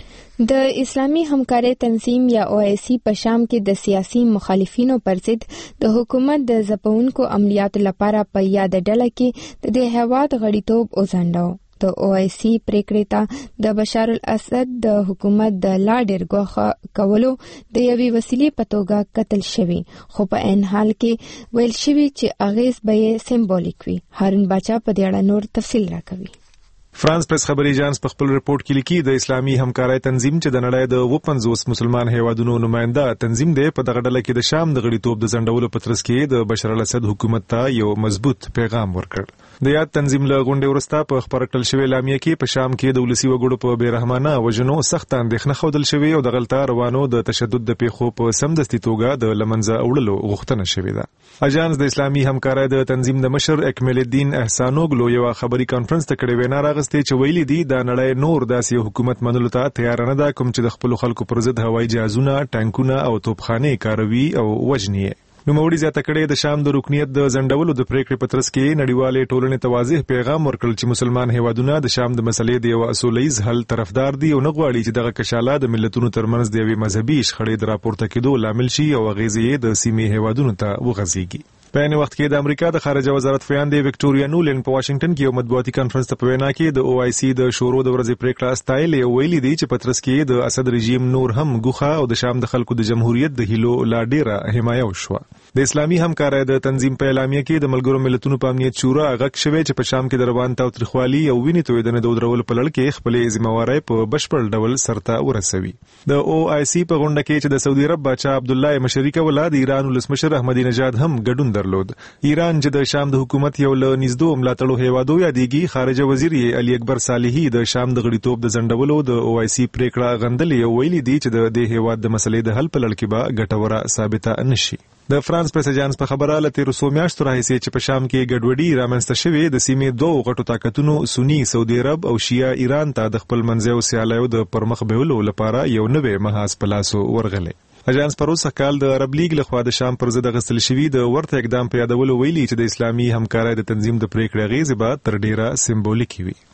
د اسلامي همکارۍ تنظیم یا او آی سی په شام کې د سیاسي مخالفینو پر ضد د حکومت د ځپونکو عملیاتو لپاره په یاد ډله کې د دې هیواد غړیتوب وځنډاوه. د او آی سی پریکړې ته د بشار الاسد د حکومت د لا ډیر ګواښ کولو د یوې وسیلې په توګه کتل شوی، خو په عین حال کې ویل شوی چې اغیز به یې سمبولیک وي. هارون باچا په دې اړه نور تفصیل راکوي. فرانس پریس خبري ایجانس په خپل رپورت کې لیکي د اسلامي همکارۍ تنظیم چې د نړۍ د اوه پنځوس مسلمان هیوادونو نماینده تنظیم دی په دغه ډله کې د شام د غړیتوب د ځنډولو په ترڅ کې د بشار الاسد حکومت ته یو مضبوط پیغام ورکړ. د یاد تنظیم له غونډې وروسته په خبره کړل شوې اعلامیه کې په شام کې د ولسي وګړو په بیرحمانه وژنو سخت اندېښنه ښودل شوې او د غلطه روانو د تشدد د پیښو په سمدستي توګه د لمنځه وړلو غوښتنه شوې ده. اجانس د اسلامي همکارۍ د تنظیم د مشر اکمل الدین احسانوغلو یو خبري کانفرنس ته کړې وینا راغستې چې ویلي دي د نړۍ نور داسې حکومت منلو ته تیار نه ده کوم چې د خپل خلکو پر ضد هوایي جهازونه، ټانکونه او توپخانې کاروي او وژني. نوموړي زیاته کړې د شام د رکنیت د ځنډولو د پریکړې په ترڅ کې نړیوالې ټولنې ته واضح پیغام ورکړل چې مسلمان هیوادونه د شام د مسلې د یو اصولیز حل طرفدار دي او نه غواړي چې دغه کشاله د ملتونو ترمنځ د یوې مذهبي شخړې د راپورته کېدو لامل شي او اغیزې یې د سیمې هیوادونو ته وغځېږي. په عین وخت کې د امریکا د خارجه وزارت فیاندې وکټوریا نولن په واشنگټن کې یو مطبوعاتي کانفرنس ته په وینا کې د او آی سی د شورو د ورځې پریکړه استایلې او ویلي دي چې په ترڅ کې د اسد رژیم نور هم ګوښه او د شام د خلکو د جمهوریت د هیلو لا ډیره حمایه وشوه. د اسلامي همکارۍ د تنظیم په اعلامیه کې د ملګرو ملتونو په امنیت شورا غږ شوی چې په شام کې د روان تاوتریخوالي او وینې تویدنې د ودرولو په لړ کې خپلې ذمہوارۍ په بشپړ ډول سرته ورسوي. د او آی سی په غونډه کې چې د سعودي عرب بادشاه عبد الله مشري کوله د ایران ولسمشر احمدی نژاد هم ګډون درلود. ایران چې د شام د حکومت یو له نږدې ملاتړو هیوادو یادېږي، خارجه وزیر علي اکبر صالحي د شام د غړیتوب د ځنډولو د او آی سی پریکړه غندلې او ویلي دي چې د دې هیواد د مسلې د حل په لړ کې به ګټوره ثابته نشي. د فرانس پریس اجانس په خبره ل تیر څو میاشتو راهیسې چې په شام کې ګډوډي رامنځته شوې د سیمې دوه غټو طاقتونو سنی سعودي عرب او شیعه ایران ته د خپل منځیو سیالیو د پرمخ بیولو لپاره یو نوې محاذ په لاسو ورغلی. اجانس پروسه کال د عرب لیگ لخوا د شام پر ضد غسل شوی د ورته اقدام په یادولو ویلي چې د اسلامي همکارۍ د تنظیم د پریکړې اغیزې به تر ډیره سمبولیکي وي.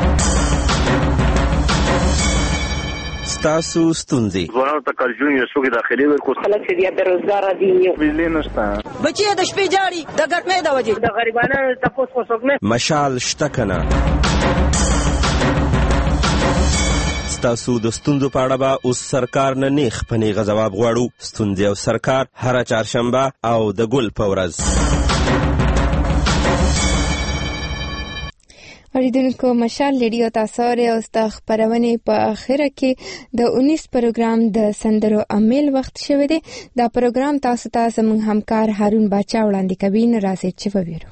تاسو ستونزې ځوانانو ته کارجون یو څوک داخلي ورکو خلک چې بیا روزګار دي بجلی نشته بچي د شپې جاړي د ګرمۍ د وجې د غریبانو تاسو کو څوک نه مشال شته کنه ستاسو د ستونزو په اړه به اوس سرکار نه نیغ په نیغه ځواب غواړو. ستونزې او سرکار هره چهارشنبه او د ګل په ورځ. اوریدونکو مشال ریډیو تاسو او د خبرونه په اخره کې د انیس پروګرام د سندرو امیل وخت شوه دی. دا پروګرام تاسو ته زموږ همکار هارون باچا وړاندې کوي. نو راځي چې وګورو.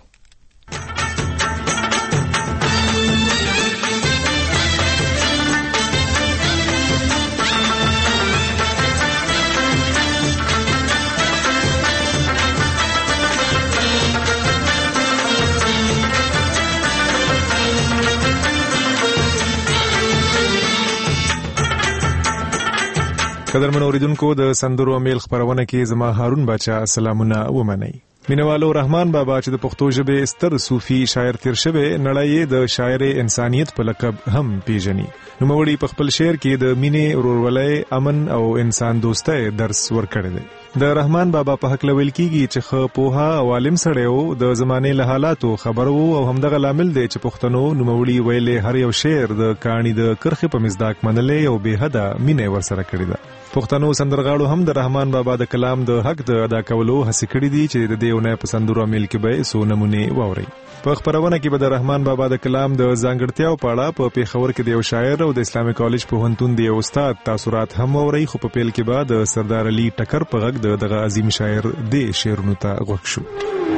قدرمن اوریدونکو د سندرو امیل خبرونه کې زما هارون باچا سلامونه ومنئ. مینوالو رحمان بابا چې د پښتو ژبې ستر صوفي شاعر تیر شوی نړۍ د شاعر انسانیت په لقب هم پیژني. نوموړي په خپل شعر کې د مینې، ورورولۍ، امن او انسان دوستۍ درس ورکړی دی. د رحمان بابا په حق لویل کېږي چې ښه پوهه او عالم سړی و، د زمانې له حالاتو خبر و او همدغه لامل دی چې پښتنو نوموړي ویلې هر یو شعر د کاڼي د کرښې په مصداق منلې او بېحده مینه ورسره کړې ده. پښتنو سندرغاړو هم د رحمان بابا د کلام د حق د ادا کولو هڅې کړې دي چې د دې ونه په سندرو امیل کې به څو نمونې واورئ. په خبرونه کې به د رحمان بابا د کلام د ځانګړتیاو په اړه په پیښور کې د یو شاعر او د اسلامي کالج پوهنتون د یو استاد تاثرات هم واورئ. خو په پیل کې به د سردار علي ټکر په غږ د دغه عظیم شاعر د شعرونو ته غوږ شو.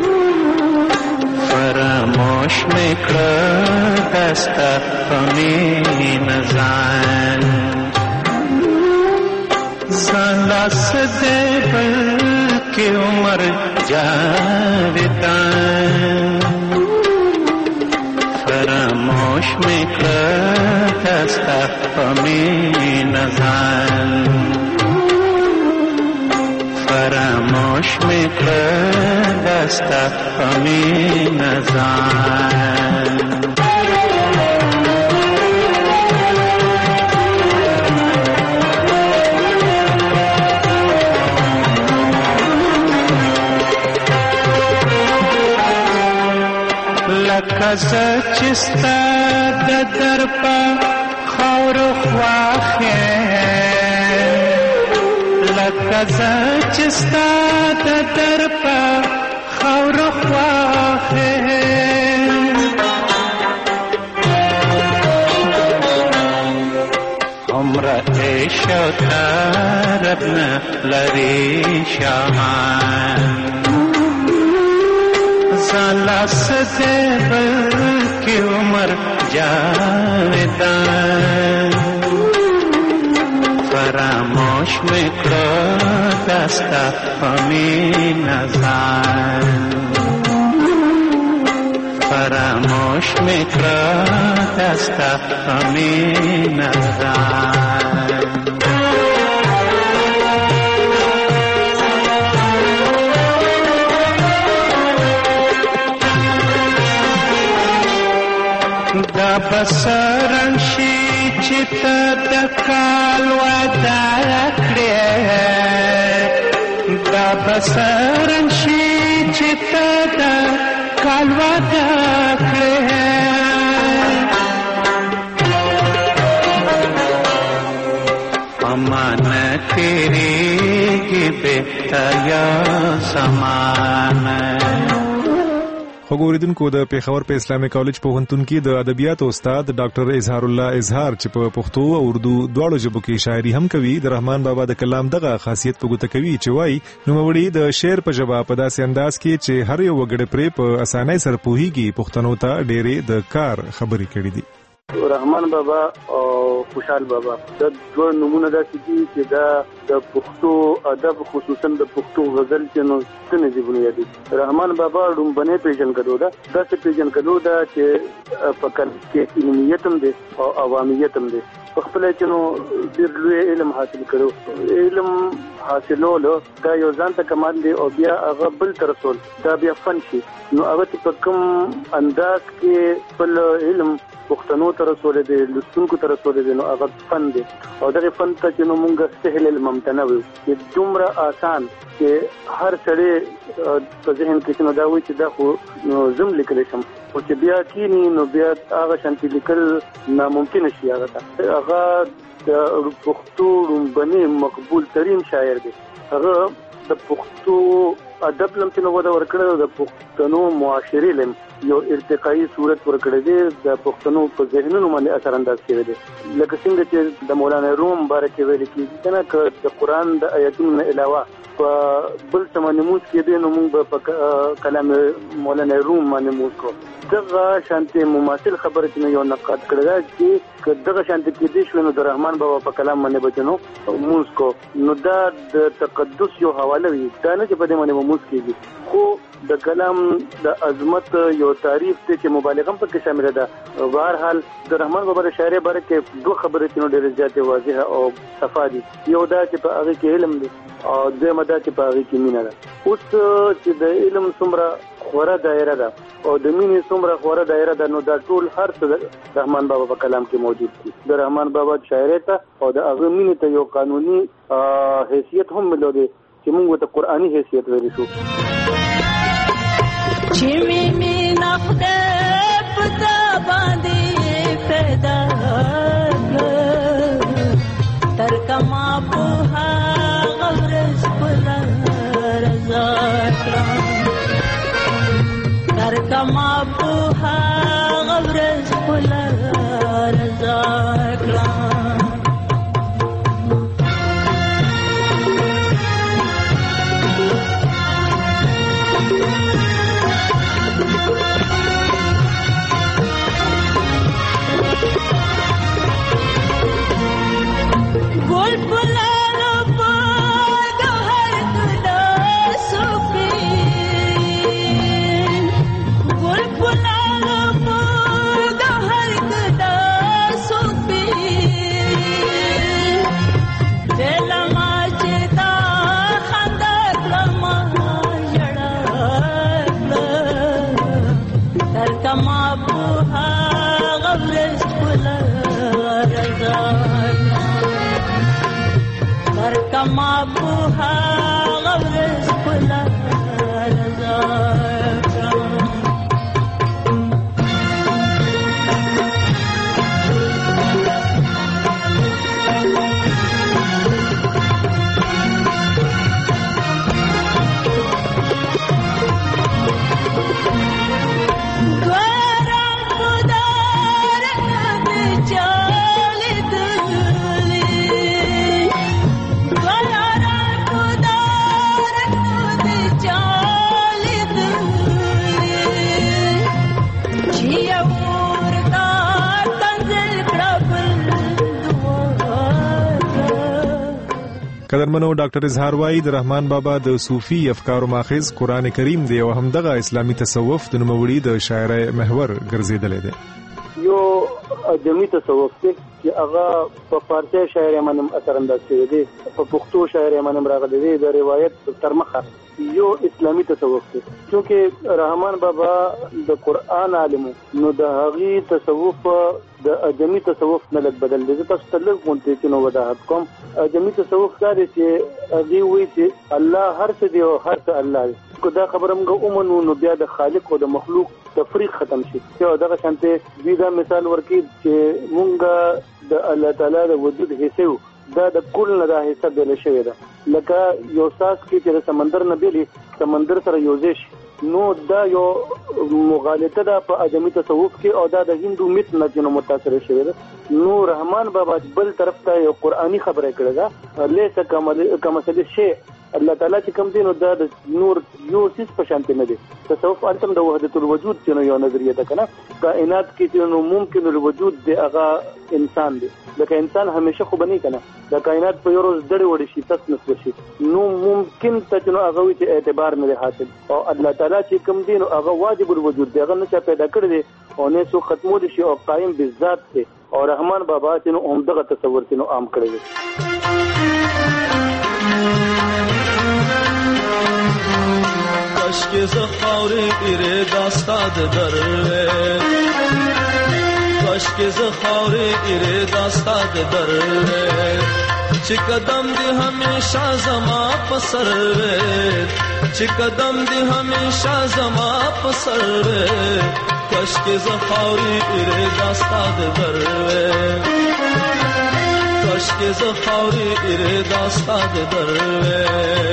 فراموش میکړه دستا پمې نزان زالا سده بلکې عمر جاودان فراموش میکړه دستا پمې نزان فراموش میکړه دستا پمې نزان لکه زه چې ستا د در په خاورو خواښ لکه زه چې ستا د در په خاورو خواښ عمره عیش او طرب نه لري شامان زالا سده بلکې عمر جاودان فراموش میکړه دستا پمې نزان فراموش میکړه دستا پمې نزان دا بسرن شي چې ته د کال وعده کړې دا بسرن شي چې ته د کال وعده کړې امانه تیریږي بهتیا سمانه. وګوریدونکو د پیښور په اسلامي کالج پوهنتون کې د ادبیاتو استاد ډاکټر اظهار الله اظهار چې په پښتو او اردو دواړو ژبو کې شاعري هم کوي د رحمان بابا د کلام دغه خاصیت په ګوته کوي چې وایي نوموړي د شعر په ژبه په داسې انداز کې چې هر یو وګړی پرې په اسانۍ سره پوهیږي پښتنو ته ډېرې د کار خبرې کړې دي. رحمان بابا او خوشحال بابا د دوه نمونه داسې دي چې دا د پښتو ادب خصوصا د پښتو غزل چې نو څنګه دی بنیادی. رحمان بابا ډومبنه پیژنګلو دا داسې پیژنګلو دا چې په کل کې علمیت هم دي او عوامیت هم دي. په خپل چې نو ډېر لوی علم حاصل کړو علم حاصلولو دا یو ځان ته کمال دی او بیا هغه بل تر رسول دا بیا فن شي نو هغه په کوم انداز کې بل علم پښتنو ته رسول دي لستونکو ته رسول دي نو هغه فن دي او دغه فن ته چې نو مونږه سهل الممتنع وي چې دومره آسان چې هر سړی په ذهن کې نو دا وي چې دا خو نو زم لیکل شم او چې بیا کینی نو بیا هغه شانتي لیکل ناممکن شي. هغه هغه د پښتو لومبني مقبول ترين شاعر دی. هغه د پښتو ادب لم چې نو ودا ورکړه د پښتنو معاشري لم یو ارتقائي صورت ورکړه دی د پښتنو په ذهنونو باندې اثر انداز کړی دی. لکه څنګه چې د مولانا روم بارک ویل کېږي کنه ک د قران د آیاتونو علاوه په بل څه باندې موږ کې دي نو موږ په کلام مولانا روم باندې موږ کو دغه شانتي مماثل خبره چې یو نقاد کړی چې دغه شانتي کې دي شو نو د رحمان بابا په کلام باندې بچنو موږ کو نو دا د تقدس یو حواله وي دا نه چې په دې باندې موږ کېږي خو د کلام د عظمت یو تعریف ته چې مبالغه هم پکې شامل ده. بهر حال د رحمان بابا د شاعري باره کې دوه خبرې چې نو ډېر زیاتې واضحه او صفا دي. یو دا چې په هغه کې علم دی او دویمه دا چې په هغه کې مینه ده. اوس چې د علم څومره خوره دایره ده او د مینې څومره خوره دایره ده نو دا ټول هر څه د رحمان بابا په کلام کې موجود دي. د رحمان بابا شاعري ته او د هغه مینې ته یو قانوني حیثیت هم ملو دی چې موږ ته قرآني حیثیت ویل شو. چې می مینا خدای پتا باندې پیدا تر کما په غورس پلا رضا تر کما په غورس پلا رضا ما بوها غورس پلا رضا قدرمنو ډاکټر اظهار وای د رحمان بابا د صوفي افکارو ماخذ قران کریم دی او همدغه اسلامي تصوف د نوموړي د شاعرۍ محور ګرځیدل دی. یو اجمی تصوف چې هغه په فارسی شاعرۍ باندې اثر انداز شوی دی په پښتو شاعرۍ باندې راغلی دی د روایت تر مخه یو اسلامي تصوف دی چې رحمان بابا د قران عالم نو د هغي تصوف د اجمی تصوف نه لږ بدل دي تاسو ته لږ مونږ ته نو وضاحت کوم. اجمی تصوف دا دی چې هغه وی چې الله هر څه دی او هر څه الله دی کو دا خبره موږ اومنو نو بیا د خالق او د مخلوق تفریق ختم شي. یو دغه شانته دوی دا مثال ورکړي چې موږ د الله تعالی د وجود حصو دا د کل نه د حصہ بل شوی ده لکه یو ساس کې چې سمندر نه بیلی سمندر سره یوځش نو دا یو مغالطه ده په اجمی تصوف کې او دا د هندو میت نه جنو متاثر شوی ده. نو رحمان بابا بل طرف ته یو قرآنی خبره کړې ده لیسه کمل کمسل شی الله تعالی چې کوم دین او د نور یو سیس په شانته نه دي. تصوف التم د وحدت الوجود چې یو نظریه ده کنه کائنات کې چې نو ممکن الوجود دی هغه انسان دی لکه انسان همیشه خو بنی کنه د کائنات په یو روز ډړې وړي شي تاسو نسو شي نو ممکن ته نو هغه وی چې اعتبار نه حاصل او الله تعالی چې کوم دین هغه واجب الوجود دی هغه نه پیدا کړی دی او نه سو ختمو دي شي او قائم بالذات دی او رحمان بابا چې نو عمدغه تصور چې نو عام کړی دی. کشک زخاوری ایره داستاد دروه کشک زخاوری ایره داستاد دروه چی قدم دی ہمیشہ زما پسر وے چی قدم دی ہمیشہ زما پسر وے کشک زخاوری ایره داستاد دروه کاشکې زه خاورې ایرې دا ستا د در وې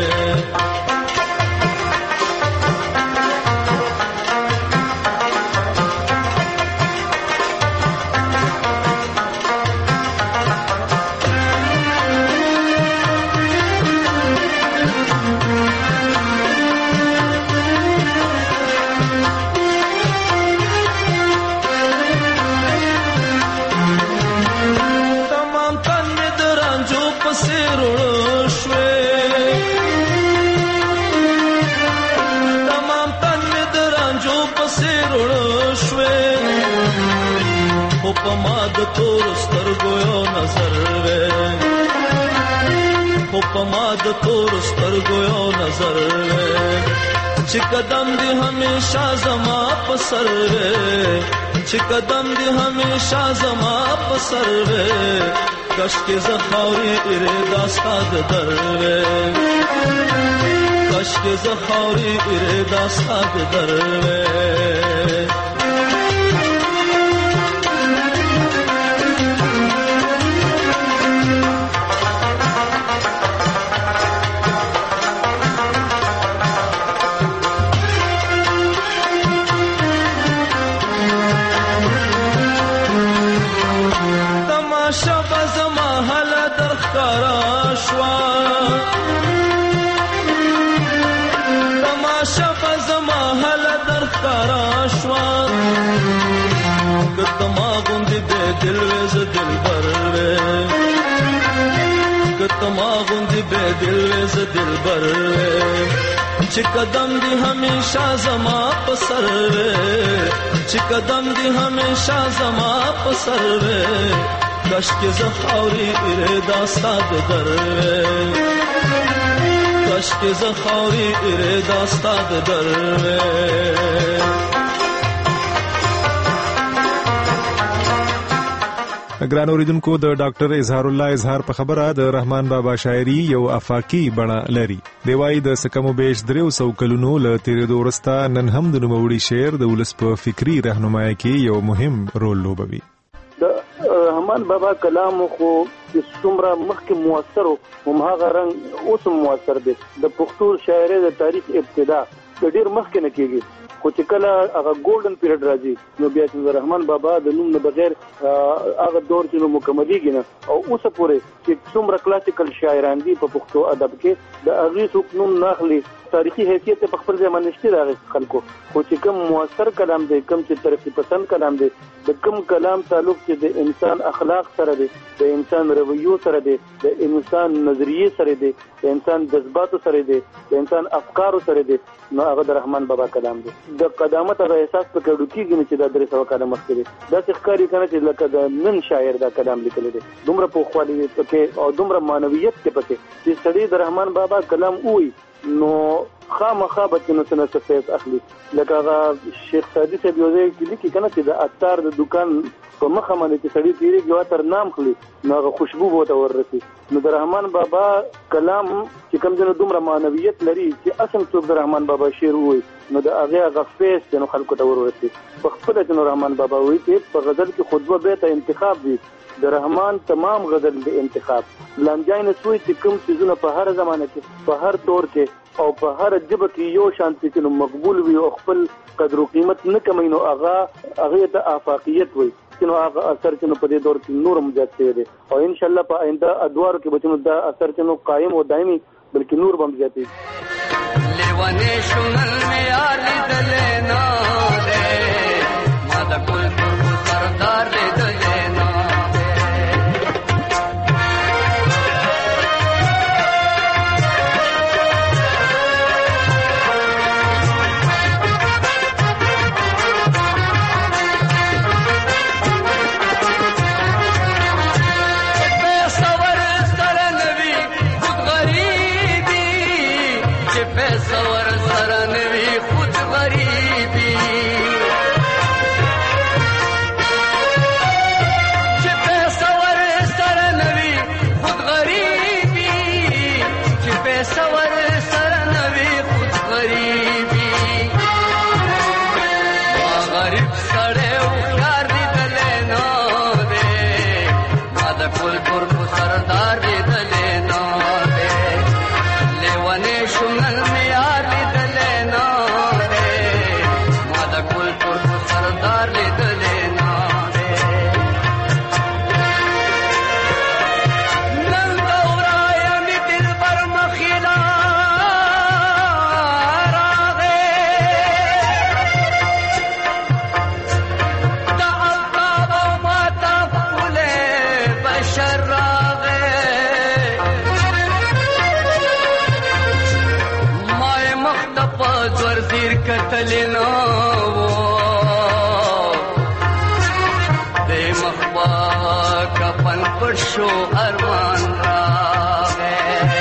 پما د تور سترګو یو نظر وې خو پما د تور سترګو یو نظر وې چې قدم دې همیشه زما په سر وې چې قدم دې همیشه زما په سر وې کاشکې زه خاورې ایرې دا ستا د در وې کاشکې زه خاورې ایرې دا ستا د در وې تما غوندې بے دل ز دلبر چې قدم دې همیشه زما په سر چې قدم دې همیشه زما په سر کاشکې زه خاورې ایرې دا ستا د در کاشکې زه خاورې ایرې دا ستا د در ګران اوریدونکو د ډاکټر اظهار الله اظهار په خبره د رحمان بابا شاعري یو افاقي بڼه لري دی وايي د سکمو بیش دریو سو کلونو له تیرېدو وروسته نن هم د نوموړي شعر د ولس په فکری رهنمایي کې یو مهم رول لوبوي د رحمان بابا کلام خو د څومره مخکې موثر او هماغه رنګ اوس موثر دی د پښتو شاعري د تاریخ ابتدا د ډیر مخکې نه کېږي خو چې کله هغه ګولډن پیریډ راځي نو بیا چې رحمان بابا د نوم نه بغیر هغه دور چې نو مکملېږي نه او اوس پورې چې څومره کلاسیکل شاعران دي په پښتو ادب کې د هغې څوک نوم نه اخلي تاریخي حیثیت په خپل ځای باندې نشته راغی خلکو خو چې کوم موثر کلام دی کوم چې ترقی پسند کلام دی د کوم کلام تعلق چې د انسان اخلاق سره دی د انسان رویو سره دی د انسان نظریه سره دی د انسان جذباتو سره دی د انسان افکارو سره دی نو هغه د رحمان بابا کلام دی د قدامت هغه احساس په کډو کېږي چې دا درې سوه کاله مخکې دی داسې ښکاري که نه چې لکه د نن شاعر دا کلام لیکلی دی دومره پوخوالی پکې او دومره معنویت کې پکې چې سړی د رحمان بابا کلام ووایي نو خامخا به چې نو څه نه څه فیض اخلي لکه هغه شیخ سعدي صاحب یو ځای کې لیکي که نه چې د عطار د دکان په مخه باندې چې سړي تېرېږي او عطر نام خلي نو هغه خوشبو به ورته وررسي نو د رحمان بابا کلام چې کوم ځای دومره معنویت لري چې اصل څوک د رحمان بابا شعر ووایي نو د هغې هغه فیض چې نو خلکو ته ورورسي په خپله چې نو رحمان بابا وایي چې په غزل کې خو دوه بیته انتخاب وي د رحمان تمام غزل د انتخاب لانجای نه سوی چې کوم څیزونه په هر زمانه کې په هر دور کې او په هر ژبه کې یو شانتي چې مقبول وي او خپل قدر او قیمت نه کموي نو هغه هغې ته آفاقیت وایي چې نو هغه اثر چې نو په دې دور کې نور هم زیات شوی دی او انشاءالله په آینده ادوارو کې به چې نو دا اثر چې نو قایم او دایمي بلکې نور به هم زیاتېږي لیونې شونل مې یار لیدلې نه دی ما د کلتور سردار لیدلې نه سور سره نوی خود غریبی کتلی نو دې مخبا کفن پر شو ارمان راغی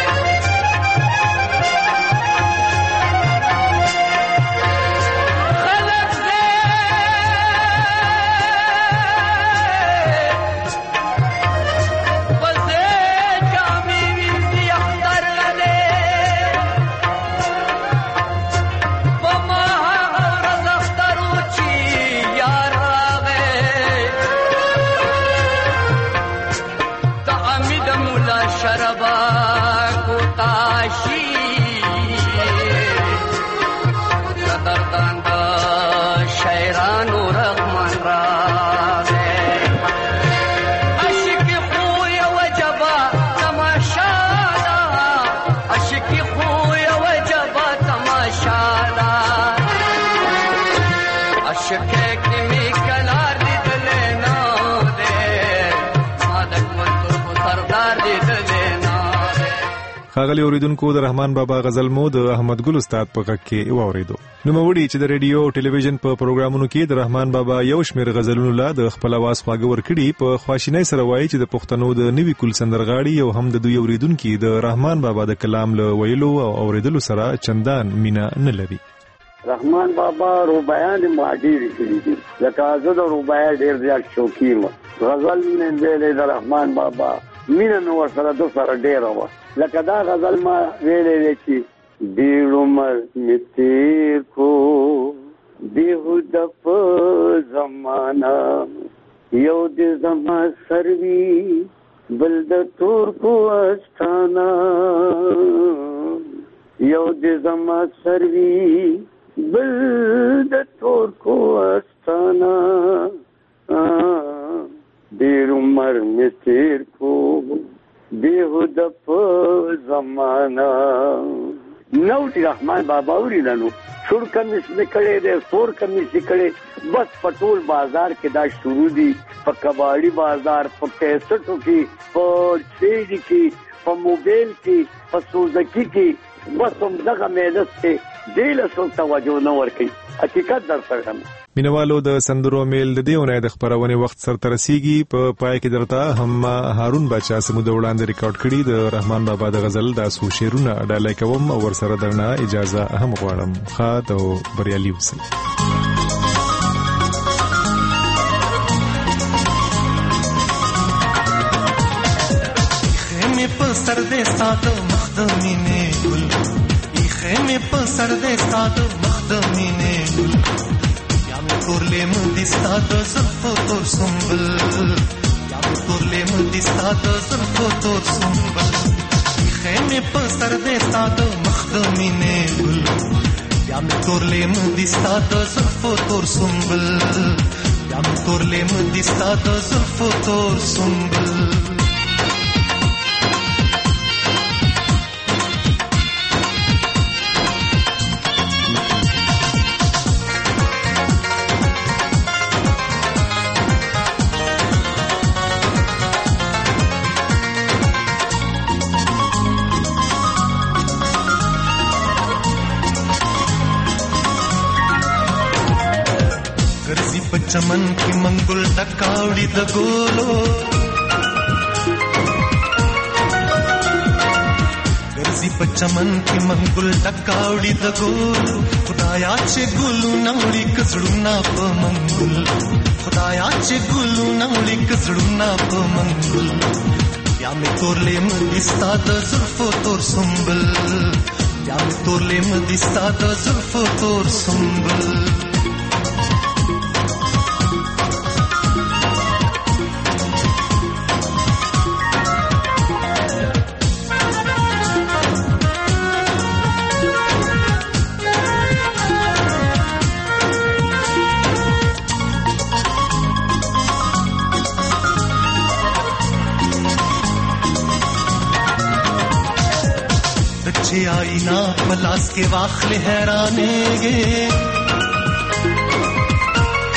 ښاغلي اوریدونکو د رحمان بابا غزل مو د احمد ګل استاد په غږ کې واوریدو. نو موړي چې د ریډیو او ټلویزیون په پروګرامونو کې د رحمان بابا یو شمېر غزلونو لا د خپل आवाज خواږه ورکړي په خواشینۍ سره وایي چې د پښتنو د نوي کول سندرغاړي او هم د دوی اوریدونکو د رحمان بابا د کلام له ویلو او اوریدلو سره چندان مینا نه لري. رحمان بابا رباعیان ما ډېر کړي دي لکه زه د رباعي ډېر زیات شوقي یم. غزل مې ویلې د رحمان بابا مینه مې ورسره د سره ډېره وه. لکه دا غزل ما ویلې چې ډېر عمر مې تېر کو بېهوده په زمانه یو د زما سروي بل د تورکو استانه یو د زما سروي بل د تورکو استانه ډېر عمر مې تېر کو بېهوده په زمانه نو چې رحمان بابا اورېدلو سور کمیس مې کړی دی سور کمیس یې کړی بس په ټول بازار کې دا شروع دي په کباړي بازار په کیسټو کې په سیډي کې په موبایل کې په سوزکي کې بس همدغه مهنت کې دې له څوک توجه نه ورکوي. حقیقت در سره یم. مینوالو د سندرو میل د دې اونۍ د خبرونې وخت سره رسیږي. په پای کې درته هم هارون بچا سمود وړاندې ریکارډ کړي د رحمان بابا د غزل د سو شعرونه ډالۍ کوم او ورسره درنه اجازه هم غواړم. ښه او بریالي اوسئ. خیمه په سر دې ساده مخدمینه ګل خیمه په سر دې ساده مخدمینه ګل تورلې مدي ستاد زلفو تور سنبل یا تورلې مدي ستاد زلفو تور سنبل خیمه په سر دې ستاد مخدمینه ګل یا تورلې مدي ستاد زلفو تور سنبل یا تورلې مدي ستاد زلفو تور سنبل चमन की मंगुल टकावड़ी द गोलो गर्जी प चमन की मंगुल टकावड़ी द गोलो खुदायाचे गुलू नवड़ी कजड़ूना प मंगुल खुदायाचे गुलू नवड़ी कजड़ूना प मंगुल या में तोरले मदिस्ता द जुल्फो तोर सुंबल या में तोरले मदिस्ता द जुल्फो तोर सुंबल आईना पलास के वाखले हैराने गे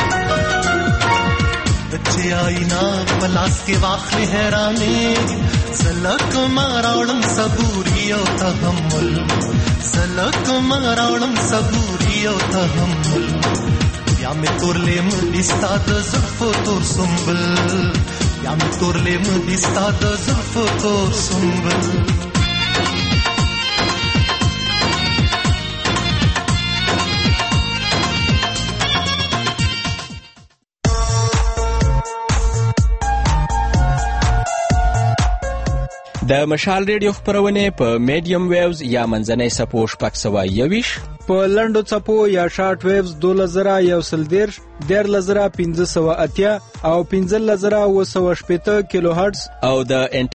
बच्चे आईना पलास के वाखले हैराने زلک ماراولم صبوري او تحمل زلک ماراولم صبوري او تحمل یا می تورلې مې ستاد زلفو تور سنبل یا می تورلې مې ستاد زلفو تور سنبل د مشال ریډیو خبرونه په میډیم ویوز یا منځنۍ سپو شپږ سوه یویش په لنډو څپو یا شارټ ویوز دوله زره یو سل دیرش دیارلس زره پنځه سوه اتیا او پنځلس زره اوه سوه شپېته کیلو هرټز او د